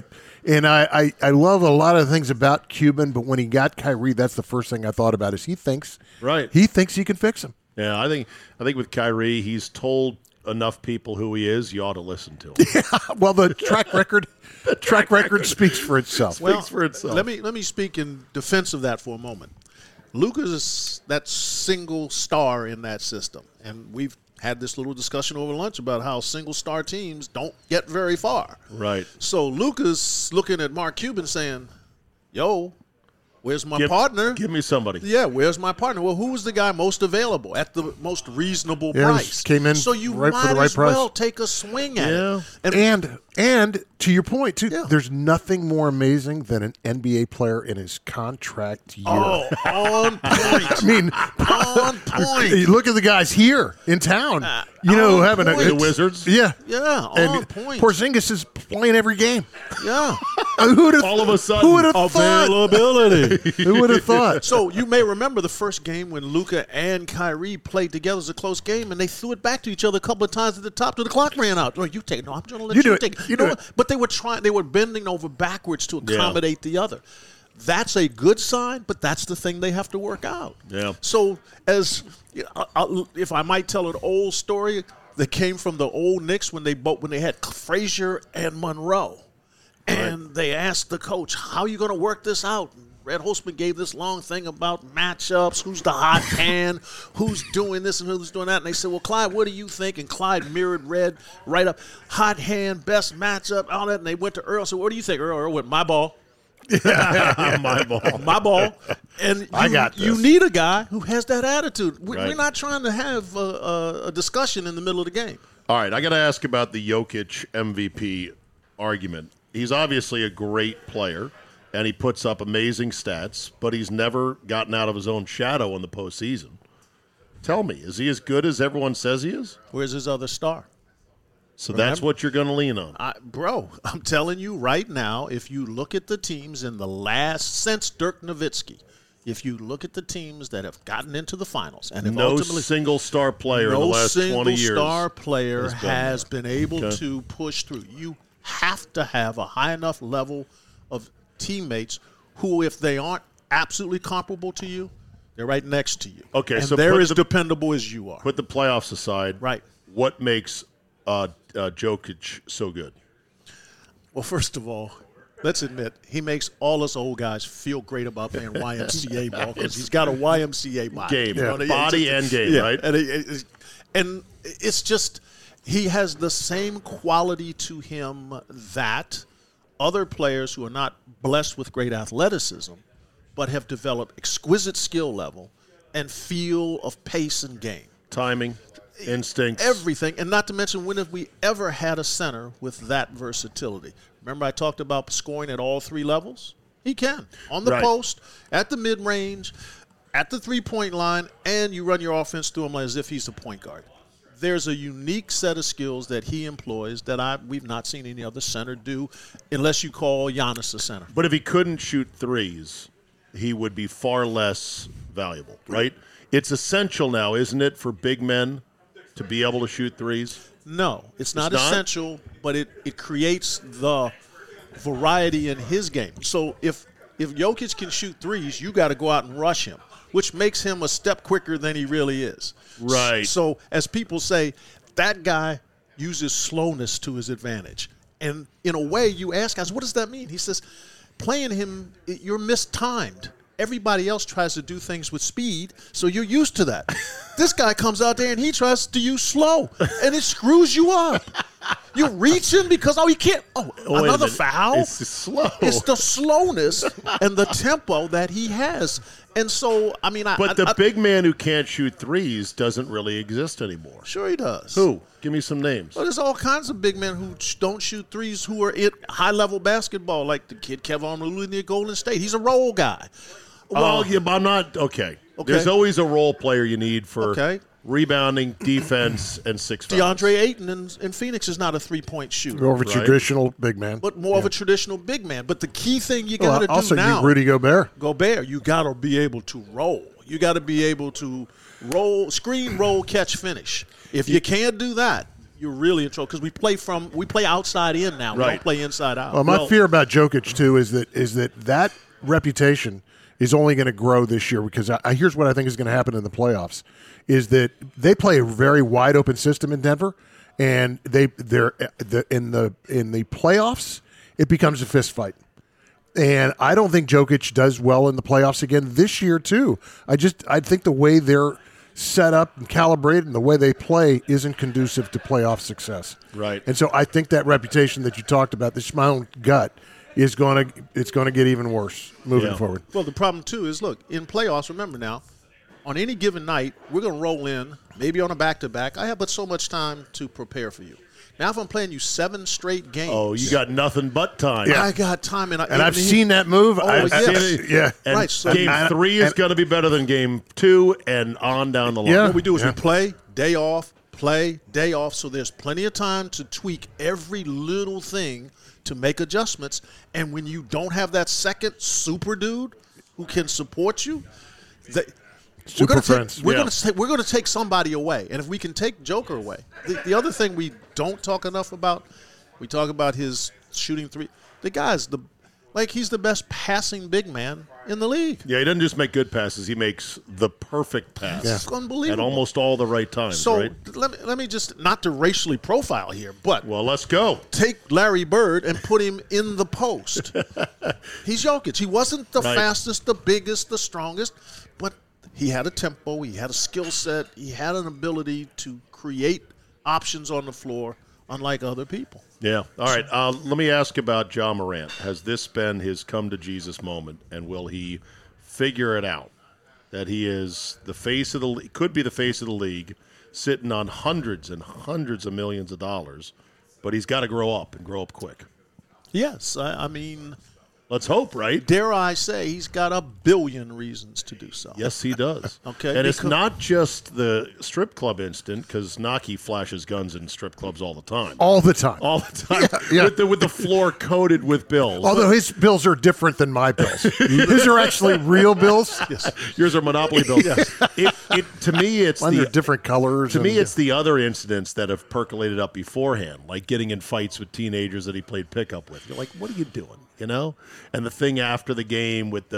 love a lot of things about Cuban, but when he got Kyrie, that's the first thing I thought about is he thinks he can fix him. Yeah, I think with Kyrie, he's told enough people who he is. You ought to listen to him. Yeah, well, the track record speaks for itself. Let me speak in defense of that for a moment. Luka's that single star in that system, and we've had this little discussion over lunch about how single-star teams don't get very far. Right. So Luka's looking at Mark Cuban saying, yo, where's my partner? Give me somebody. Yeah, where's my partner? Well, who was the guy most available at the most reasonable price? Came in so you right might for the right as price. well take a swing at it. And to your point, too, there's nothing more amazing than an NBA player in his contract year. Oh, on point. I mean, on point. You look at the guys here in town, having the Wizards. Yeah. Yeah, and point. Porzingis is playing every game. Yeah. All of a sudden, who would have availability. Who would have thought? So you may remember the first game when Luka and Kyrie played together as a close game, and they threw it back to each other a couple of times at the top till the clock ran out. Oh, you take it. No, I'm going to let you take it. But they were bending over backwards to accommodate the other. That's a good sign, but that's the thing they have to work out. Yeah. So if I might tell an old story that came from the old Knicks when they had Frazier and Monroe. And they asked the coach, how are you going to work this out? And Red Holzman gave this long thing about matchups, who's the hot hand, who's doing this and who's doing that. And they said, well, Clyde, what do you think? And Clyde mirrored Red right up. Hot hand, best matchup, all that. And they went to Earl. So what do you think? Earl went, my ball. My ball. My ball. And I got this. You need a guy who has that attitude. We're not trying to have a discussion in the middle of the game. All right, I got to ask about the Jokic MVP argument. He's obviously a great player, and he puts up amazing stats, but he's never gotten out of his own shadow in the postseason. Tell me, is he as good as everyone says he is? Where's his other star? So that's what you're going to lean on. Bro, I'm telling you right now, if you look at the teams in the since Dirk Nowitzki, if you look at the teams that have gotten into the finals and have ultimately single-star player in the last 20 years. No single-star player has been able to push through. You have to have a high enough level of teammates who, if they aren't absolutely comparable to you, they're right next to you. Okay, and so they're as dependable as you are. Put the playoffs aside. Right. What makes Jokic so good? Well, first of all, let's admit he makes all us old guys feel great about playing YMCA ball because he's got a YMCA body. Body and game, right? And it's just he has the same quality to him that other players who are not blessed with great athleticism but have developed exquisite skill level and feel of pace and game. Timing, instincts. Everything. And not to mention, when have we ever had a center with that versatility? Remember I talked about scoring at all three levels? He can. On the post, at the mid-range, at the three-point line, and you run your offense through him as if he's the point guard. There's a unique set of skills that he employs that we've not seen any other center do, unless you call Giannis a center. But if he couldn't shoot threes, he would be far less valuable, right? It's essential now, isn't it, for big men to be able to shoot threes? No, it's not essential, but it creates the variety in his game. So if Jokic can shoot threes, you got to go out and rush him, which makes him a step quicker than he really is. Right. So as people say, that guy uses slowness to his advantage. And in a way, you ask guys, what does that mean? He says, playing him, you're mistimed. Everybody else tries to do things with speed, so you're used to that. This guy comes out there and he tries to use slow, and it screws you up. You're reaching because, he can't. Another foul? It's slow. It's the slowness and the tempo that he has. And so, But the big man who can't shoot threes doesn't really exist anymore. Sure he does. Who? Give me some names. Well, there's all kinds of big men who don't shoot threes who are in high-level basketball, like the kid Kevon Looney at Golden State. He's a role guy. Well, I'm not – okay. There's always a role player you need for rebounding, defense, and 6 fouls. DeAndre Ayton in Phoenix is not a three-point shooter. More of a traditional big man. But more of a traditional big man. But the key thing you got to do also now – Rudy Gobert. You got to be able to roll. You got to be able to roll, screen, roll, catch, finish. If you can't do that, you're really in trouble because we play outside in now. We don't play inside out. Well, my fear about Jokic, too, is that reputation – is only going to grow this year because here's what I think is going to happen in the playoffs is that they play a very wide open system in Denver, and they're in the playoffs it becomes a fist fight, and I don't think Jokic does well in the playoffs again this year too. I think the way they're set up and calibrated and the way they play isn't conducive to playoff success. Right, and so I think that reputation that you talked about, this is my own gut. It's going to get even worse moving forward. Well, the problem, too, is, look, in playoffs, remember now, on any given night, we're going to roll in, maybe on a back-to-back. I have but so much time to prepare for you. Now, if I'm playing you 7 straight games. Oh, you got nothing but time. Yeah. I got time. And I've seen that move. I've seen it. Yeah. And right. So game 3 is going to be better than game 2 and on down the line. What we do is we play, day off, play, day off. So there's plenty of time to tweak every little thing to make adjustments, and when you don't have that second super dude who can support you, we're going to take somebody away. And if we can take Joker away, the other thing we don't talk enough about, we talk about his shooting three. The guy's he's the best passing big man in the league. Yeah, he doesn't just make good passes; he makes the perfect pass. It's unbelievable at almost all the right times. So right? let me just, not to racially profile here, but let's go. Take Larry Bird and put him in the post. He's Jokic. He wasn't the fastest, the biggest, the strongest, but he had a tempo, he had a skill set, he had an ability to create options on the floor, unlike other people. Yeah. All right. Let me ask about Ja Morant. Has this been his come-to-Jesus moment, and will he figure it out that he is the face of the league, could be the face of the league, sitting on hundreds and hundreds of millions of dollars, but he's got to grow up and grow up quick? Yes. I mean, let's hope, right? Dare I say he's got a billion reasons to do so. Yes, he does. Okay. And it's not just the strip club instant, because Naki flashes guns in strip clubs all the time. All the time. Yeah. With the floor coated with bills. Although his bills are different than my bills. His are actually real bills. Yes. Yours are Monopoly bills. Yes. To me, it's they're different colors. To me, it's the other incidents that have percolated up beforehand, like getting in fights with teenagers that he played pickup with. You're like, what are you doing? You know? And the thing after the game with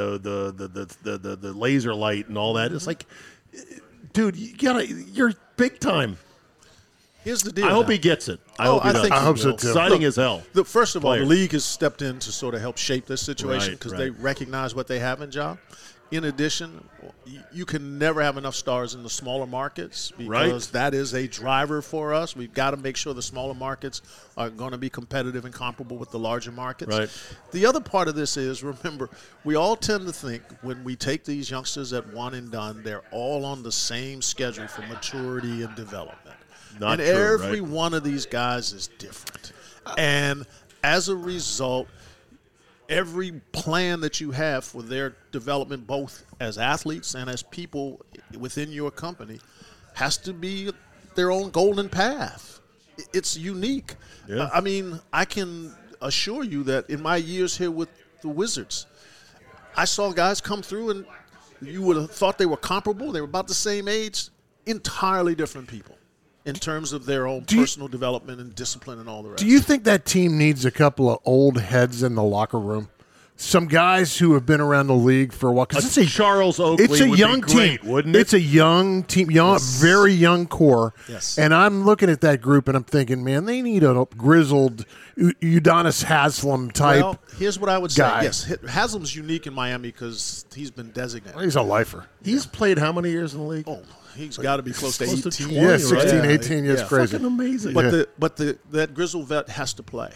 the laser light and all that. It's like, dude, you're big time. Here's the deal. I hope he gets it. I hope so too. Exciting as hell. First of all, the league has stepped in to sort of help shape this situation because they recognize what they have in Ja. In addition, you can never have enough stars in the smaller markets because that is a driver for us. We've got to make sure the smaller markets are going to be competitive and comparable with the larger markets. Right. The other part of this is, remember, we all tend to think when we take these youngsters at one and done, they're all on the same schedule for maturity and development. Not and true, every one of these guys is different. And as a result, every plan that you have for their development, both as athletes and as people within your company, has to be their own golden path. It's unique. Yeah. I mean, I can assure you that in my years here with the Wizards, I saw guys come through and you would have thought they were comparable. They were about the same age. Entirely different people in terms of their own personal development and discipline and all the rest. Do you think that team needs a couple of old heads in the locker room? Some guys who have been around the league for a while. Because it's Charles Oakley. It's a young be great, team, wouldn't it? It's a young team, very young core. Yes. And I'm looking at that group and I'm thinking, man, they need a grizzled Udonis Haslem type. Well, here's what I would guy. say. Yes, Haslam's unique in Miami because he's been designated. He's a lifer. He's played how many years in the league? Oh, he's got to be close to 18. 20, Yeah, 16, right? 18 years crazy. Fucking amazing. But that grizzled vet has to play.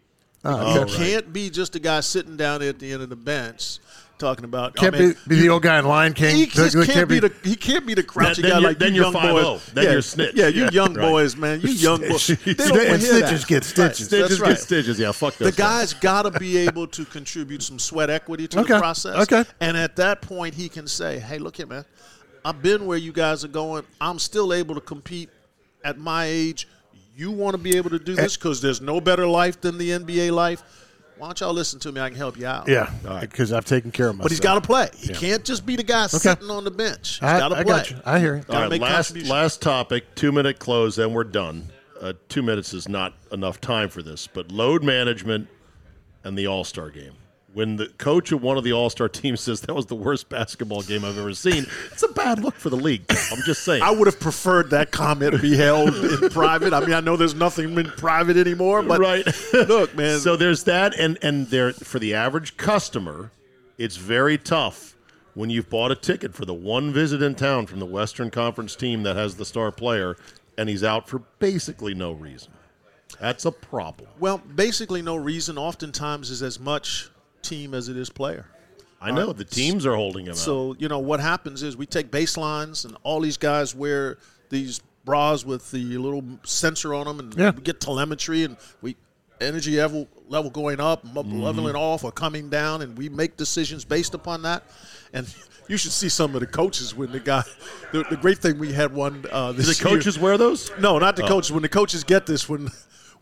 Oh, He can't be just a guy sitting down at the end of the bench talking about. Can't be the old guy in Lion King. He just can't be the crouchy guy like then you you're young 5-0. boys. Then yeah, you're snitch. Yeah, you young right. boys, man. You young boys. They don't And wanna hear snitches that. get stitches. Right. Stitches That's right. get stitches. Yeah, fuck those The guy's got to be able to contribute some sweat equity to Okay. the process. Okay. And at that point, he can say, hey, look here, man. I've been where you guys are going. I'm still able to compete at my age. You want to be able to do this because there's no better life than the NBA life. Why don't y'all listen to me? I can help you out. Yeah, because I've taken care of myself. But he's got to play. He can't just be the guy sitting on the bench. He's got to play. I got you. I hear you. All right, make last topic, 2-minute close, then we're done. 2 minutes is not enough time for this, but load management and the All-Star game. When the coach of one of the All-Star teams says that was the worst basketball game I've ever seen, it's a bad look for the league. I'm just saying. I would have preferred that comment be held in private. I mean, I know there's nothing in private anymore, but right. Look, man. So there's that, and there for the average customer, it's very tough when you've bought a ticket for the one visit in town from the Western Conference team that has the star player, and he's out for basically no reason. That's a problem. Well, basically no reason oftentimes is as much team as it is player. I know. The teams are holding him out. So, what happens is we take baselines, and all these guys wear these bras with the little sensor on them, and we get telemetry, and we energy level going up, leveling off, or coming down, and we make decisions based upon that. And you should see some of the coaches when the guy – the great thing we had one this Do the coaches wear those? No, not the coaches. When the coaches get this, when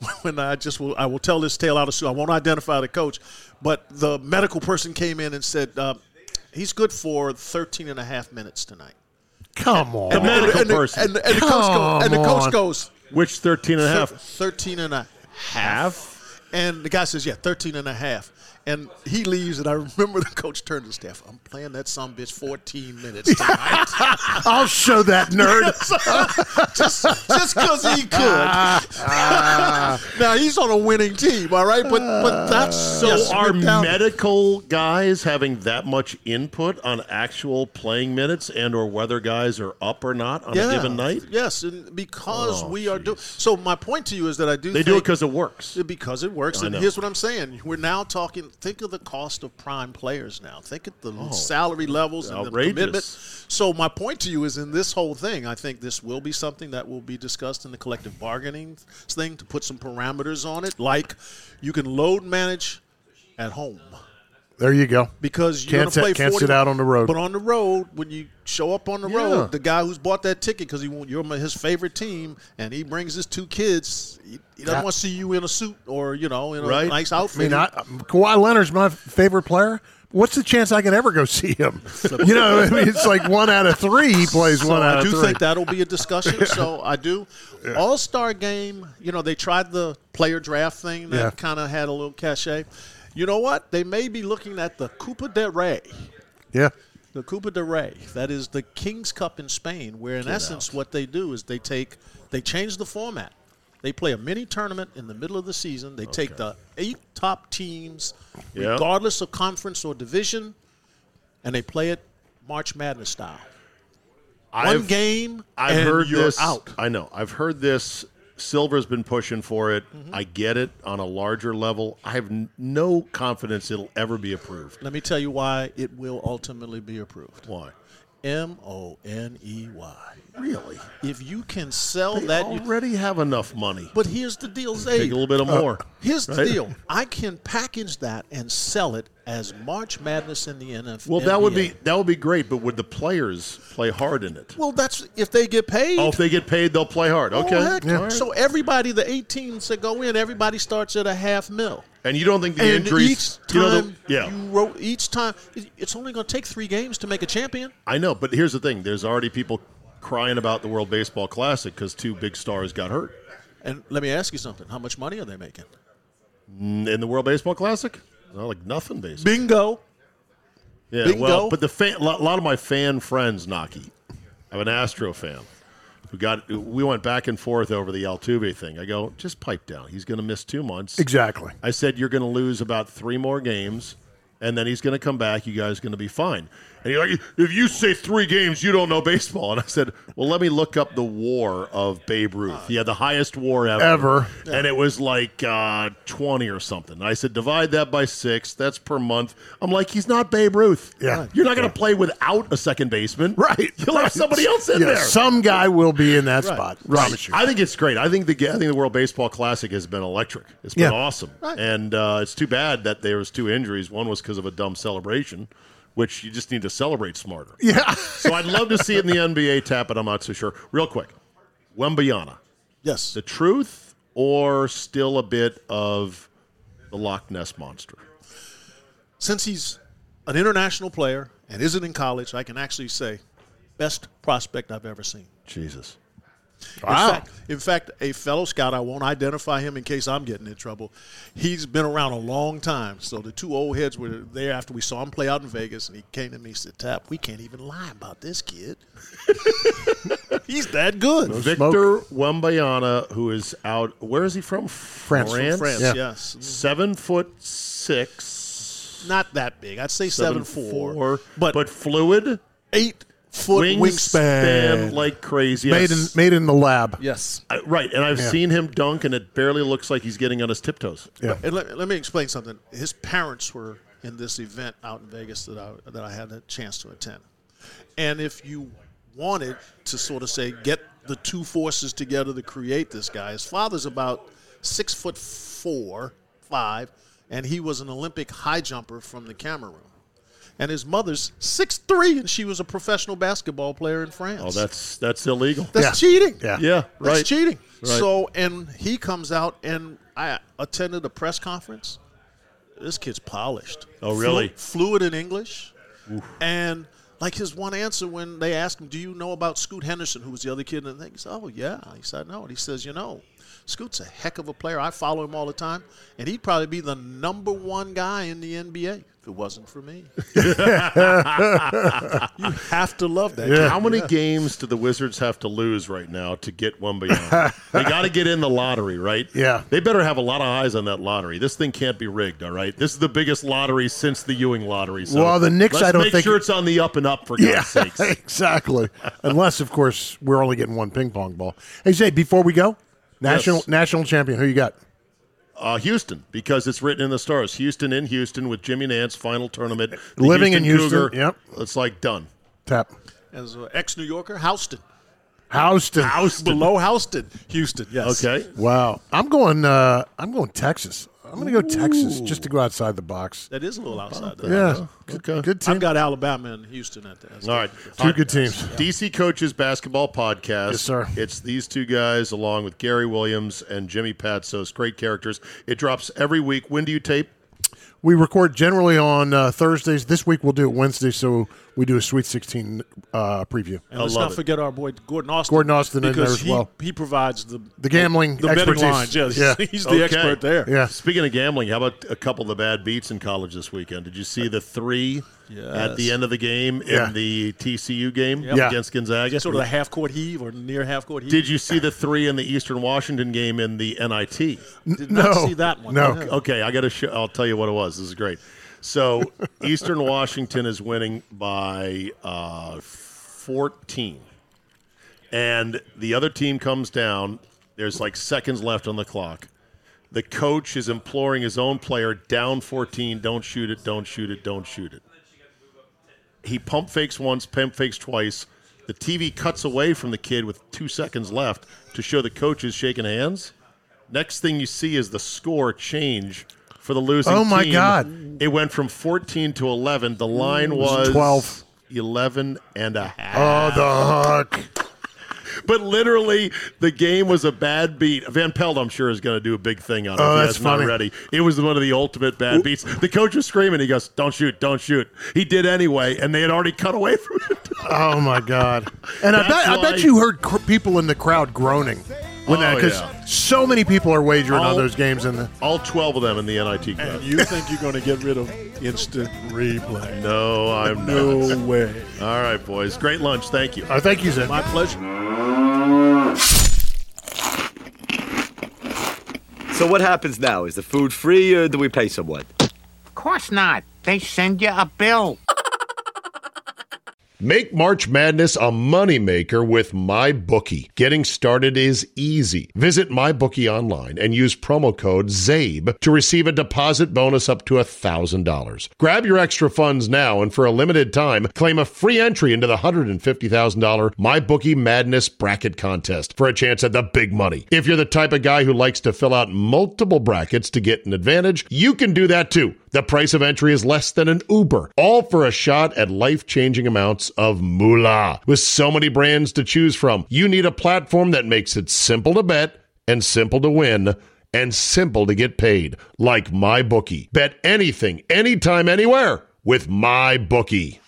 I will tell this tale out of suit. I won't identify the coach, but the medical person came in and said he's good for 13 and a half minutes tonight. Come on. The medical person. And the coach goes, which 13 and a half? 13 and a half. And the guy says, 13 and a half. And he leaves, and I remember the coach turned to the staff. I'm playing that sumbitch 14 minutes tonight. I'll show that nerd. just because he could. Now, he's on a winning team, all right? But that's so are medical guys having that much input on actual playing minutes and or whether guys are up or not on a given night? Yes, and because we are doing – so my point to you is that I do They do it because it works. Because it works. And here's what I'm saying. We're now talking – think of the cost of prime players now. Think of the salary levels and the commitment. So my point to you is in this whole thing, I think this will be something that will be discussed in the collective bargaining thing to put some parameters on it, like you can load manage at home. There you go. Because you're can't play 40, sit out on the road. But on the road, when you show up on the road, the guy who's bought that ticket because you're his favorite team, and he brings his two kids, he doesn't want to see you in a suit or in a nice outfit. Kawhi Leonard's my favorite player. What's the chance I can ever go see him? It's like 1 out of 3 he plays. So 1 out of 3. I do think that'll be a discussion. So I do. Yeah. All-Star game, they tried the player draft thing that kind of had a little cachet. You know what? They may be looking at the Copa del Rey. Yeah. The Copa del Rey. That is the King's Cup in Spain, where in essence what they do is they change the format. They play a mini tournament in the middle of the season. They take the 8 top teams, regardless of conference or division, and they play it March Madness style. One game, I've heard you're this. out. I know. I've heard this. Silver's been pushing for it. Mm-hmm. I get it on a larger level. I have no confidence it'll ever be approved. Let me tell you why it will ultimately be approved. Why? Money. Really? If you can sell They that, already have enough money. but here's the deal, Zay. Take a little bit of more. Here's the right? deal. I can package that and sell it as March Madness in the NFL. Well, that would be great, but would the players play hard in it? Well, that's if they get paid. Oh, if they get paid, they'll play hard. Okay. Oh, heck. All right. So everybody, the 8 teams that go in, everybody starts at $500,000. And you don't think the And injuries? each time, it's only going to take 3 games to make a champion. I know, but here's the thing: there's already people crying about the World Baseball Classic because 2 big stars got hurt. And let me ask you something: how much money are they making? In the World Baseball Classic, like nothing, basically. Bingo. Yeah, Bingo. well, but a lot of my fan friends, Naki, I'm an Astro fan. We went back and forth over the Altuve thing. I go, just pipe down. He's going to miss 2 months. Exactly. I said, you're going to lose about 3 more games, and then he's going to come back. You guys are going to be fine. And he's like, if you say 3 games, you don't know baseball. And I said, well, let me look up the WAR of Babe Ruth. He had the highest WAR ever. And it was like 20 or something. I said, divide that by 6. That's per month. I'm like, he's not Babe Ruth. Yeah. You're not going to play without a second baseman. Right. You'll have somebody else in there. Some guy will be in that spot. Promise you. I think it's great. I think the World Baseball Classic has been electric. It's been awesome. Right. And it's too bad that there was 2 injuries. One was because of a dumb celebration, which you just need to celebrate smarter. Yeah. So I'd love to see it in the NBA tap, but I'm not so sure. Real quick, Wembanyama. Yes. The truth or still a bit of the Loch Ness Monster? Since he's an international player and isn't in college, I can actually say best prospect I've ever seen. Jesus. Wow. In fact, a fellow scout, I won't identify him in case I'm getting in trouble. He's been around a long time. So the 2 old heads were there after we saw him play out in Vegas, and he came to me and said, Tap, we can't even lie about this kid. He's that good. Victor Wembanyama, who is out, where is he from? France. From France, Yeah. yes. 7'6". Not that big. I'd say 7'4". But fluid. 8-foot wingspan. Like crazy. Made in the lab. Yes. Right, and I've seen him dunk, and it barely looks like he's getting on his tiptoes. Yeah. And let me explain something. His parents were in this event out in Vegas that I had a chance to attend. And if you wanted to sort of say, get the 2 forces together to create this guy, his father's about 6'4", 5", and he was an Olympic high jumper from the Cameroon. And his mother's 6'3", and she was a professional basketball player in France. Oh, that's illegal. That's cheating. Yeah, right. That's cheating. Right. So, and he comes out, and I attended a press conference. This kid's polished. Oh, really? Fluid in English. Oof. And like his one answer when they asked him, do you know about Scoot Henderson, who was the other kid in the thing? He said, oh, yeah. He said, no. And he says, Scoot's a heck of a player. I follow him all the time. And he'd probably be the number 1 guy in the NBA if it wasn't for me. You have to love that. Yeah. How many games do the Wizards have to lose right now to get Wembanyama? They got to get in the lottery, right? Yeah. They better have a lot of eyes on that lottery. This thing can't be rigged, all right? This is the biggest lottery since the Ewing lottery. So Well, the Knicks, I don't make think- sure it's on the up and up, for God's sakes. Exactly. Unless, of course, we're only getting 1 ping pong ball. Hey, Zay, before we go, national champion, who you got? Houston, because it's written in the stars. Houston in Houston with Jimmy Nance, final tournament. The Living in Houston, Cougar, yep. It's like done. Tap. As an ex-New Yorker, Houston. Houston. Below Houston. Houston, yes. Okay. Wow. I'm going Texas. I'm going to go Texas just to go outside the box. That is a little outside there. Yeah. Okay. Good team. I've got Alabama and Houston at that. All right. 2 good teams. DC Coaches Basketball Podcast. Yes, sir. It's these 2 guys along with Gary Williams and Jimmy Patsos. Great characters. It drops every week. When do you tape? We record generally on Thursdays. This week we'll do it Wednesday, so we do a Sweet 16 preview. And let's not forget our boy Gordon Austin. Gordon Austin in there because as well. He provides the gambling the betting expertise. lines. Yes. Yeah. He's the expert there. Yeah. Speaking of gambling, how about a couple of the bad beats in college this weekend? Did you see the 3 at the end of the game in the TCU game against Gonzaga? Sort of a half-court heave or near half-court heave. Did you see the 3 in the Eastern Washington game in the NIT? Did not see that one. No. Okay, I got to show. I'll tell you what it was. This is great. So Eastern Washington is winning by 14, and the other team comes down. There's like seconds left on the clock. The coach is imploring his own player, down 14, don't shoot it, don't shoot it, don't shoot it. he pump fakes once, pump fakes twice. The TV cuts away from the kid with 2 seconds left to show the coaches shaking hands. Next thing you see is the score change for the losing team. Oh, my God. It went from 14 to 11. The line was 12. 11 and a half. Oh, the hook. But literally, the game was a bad beat. Van Pelt, I'm sure, is going to do a big thing on it. Oh, if he that's hasn't funny. already. It was one of the ultimate bad beats. The coach was screaming. He goes, "Don't shoot, don't shoot." He did anyway, and they had already cut away from it. Oh, my God. And I bet you heard people in the crowd groaning when because so many people are wagering on those games. All 12 of them in the NIT crowd. And you think you're going to get rid of instant replay? No, I'm not. No way. All right, boys. Great lunch. Thank you. Thank you, Zed. My pleasure. So what happens now? Is the food free or do we pay someone? Of course not. They send you a bill. Make March Madness a moneymaker with MyBookie. Getting started is easy. Visit MyBookie online and use promo code ZABE to receive a deposit bonus up to $1,000. Grab your extra funds now and for a limited time, claim a free entry into the $150,000 MyBookie Madness Bracket Contest for a chance at the big money. If you're the type of guy who likes to fill out multiple brackets to get an advantage, you can do that too. The price of entry is less than an Uber, all for a shot at life-changing amounts of moolah. With so many brands to choose from, you need a platform that makes it simple to bet and simple to win and simple to get paid, like MyBookie. Bet anything, anytime, anywhere with MyBookie.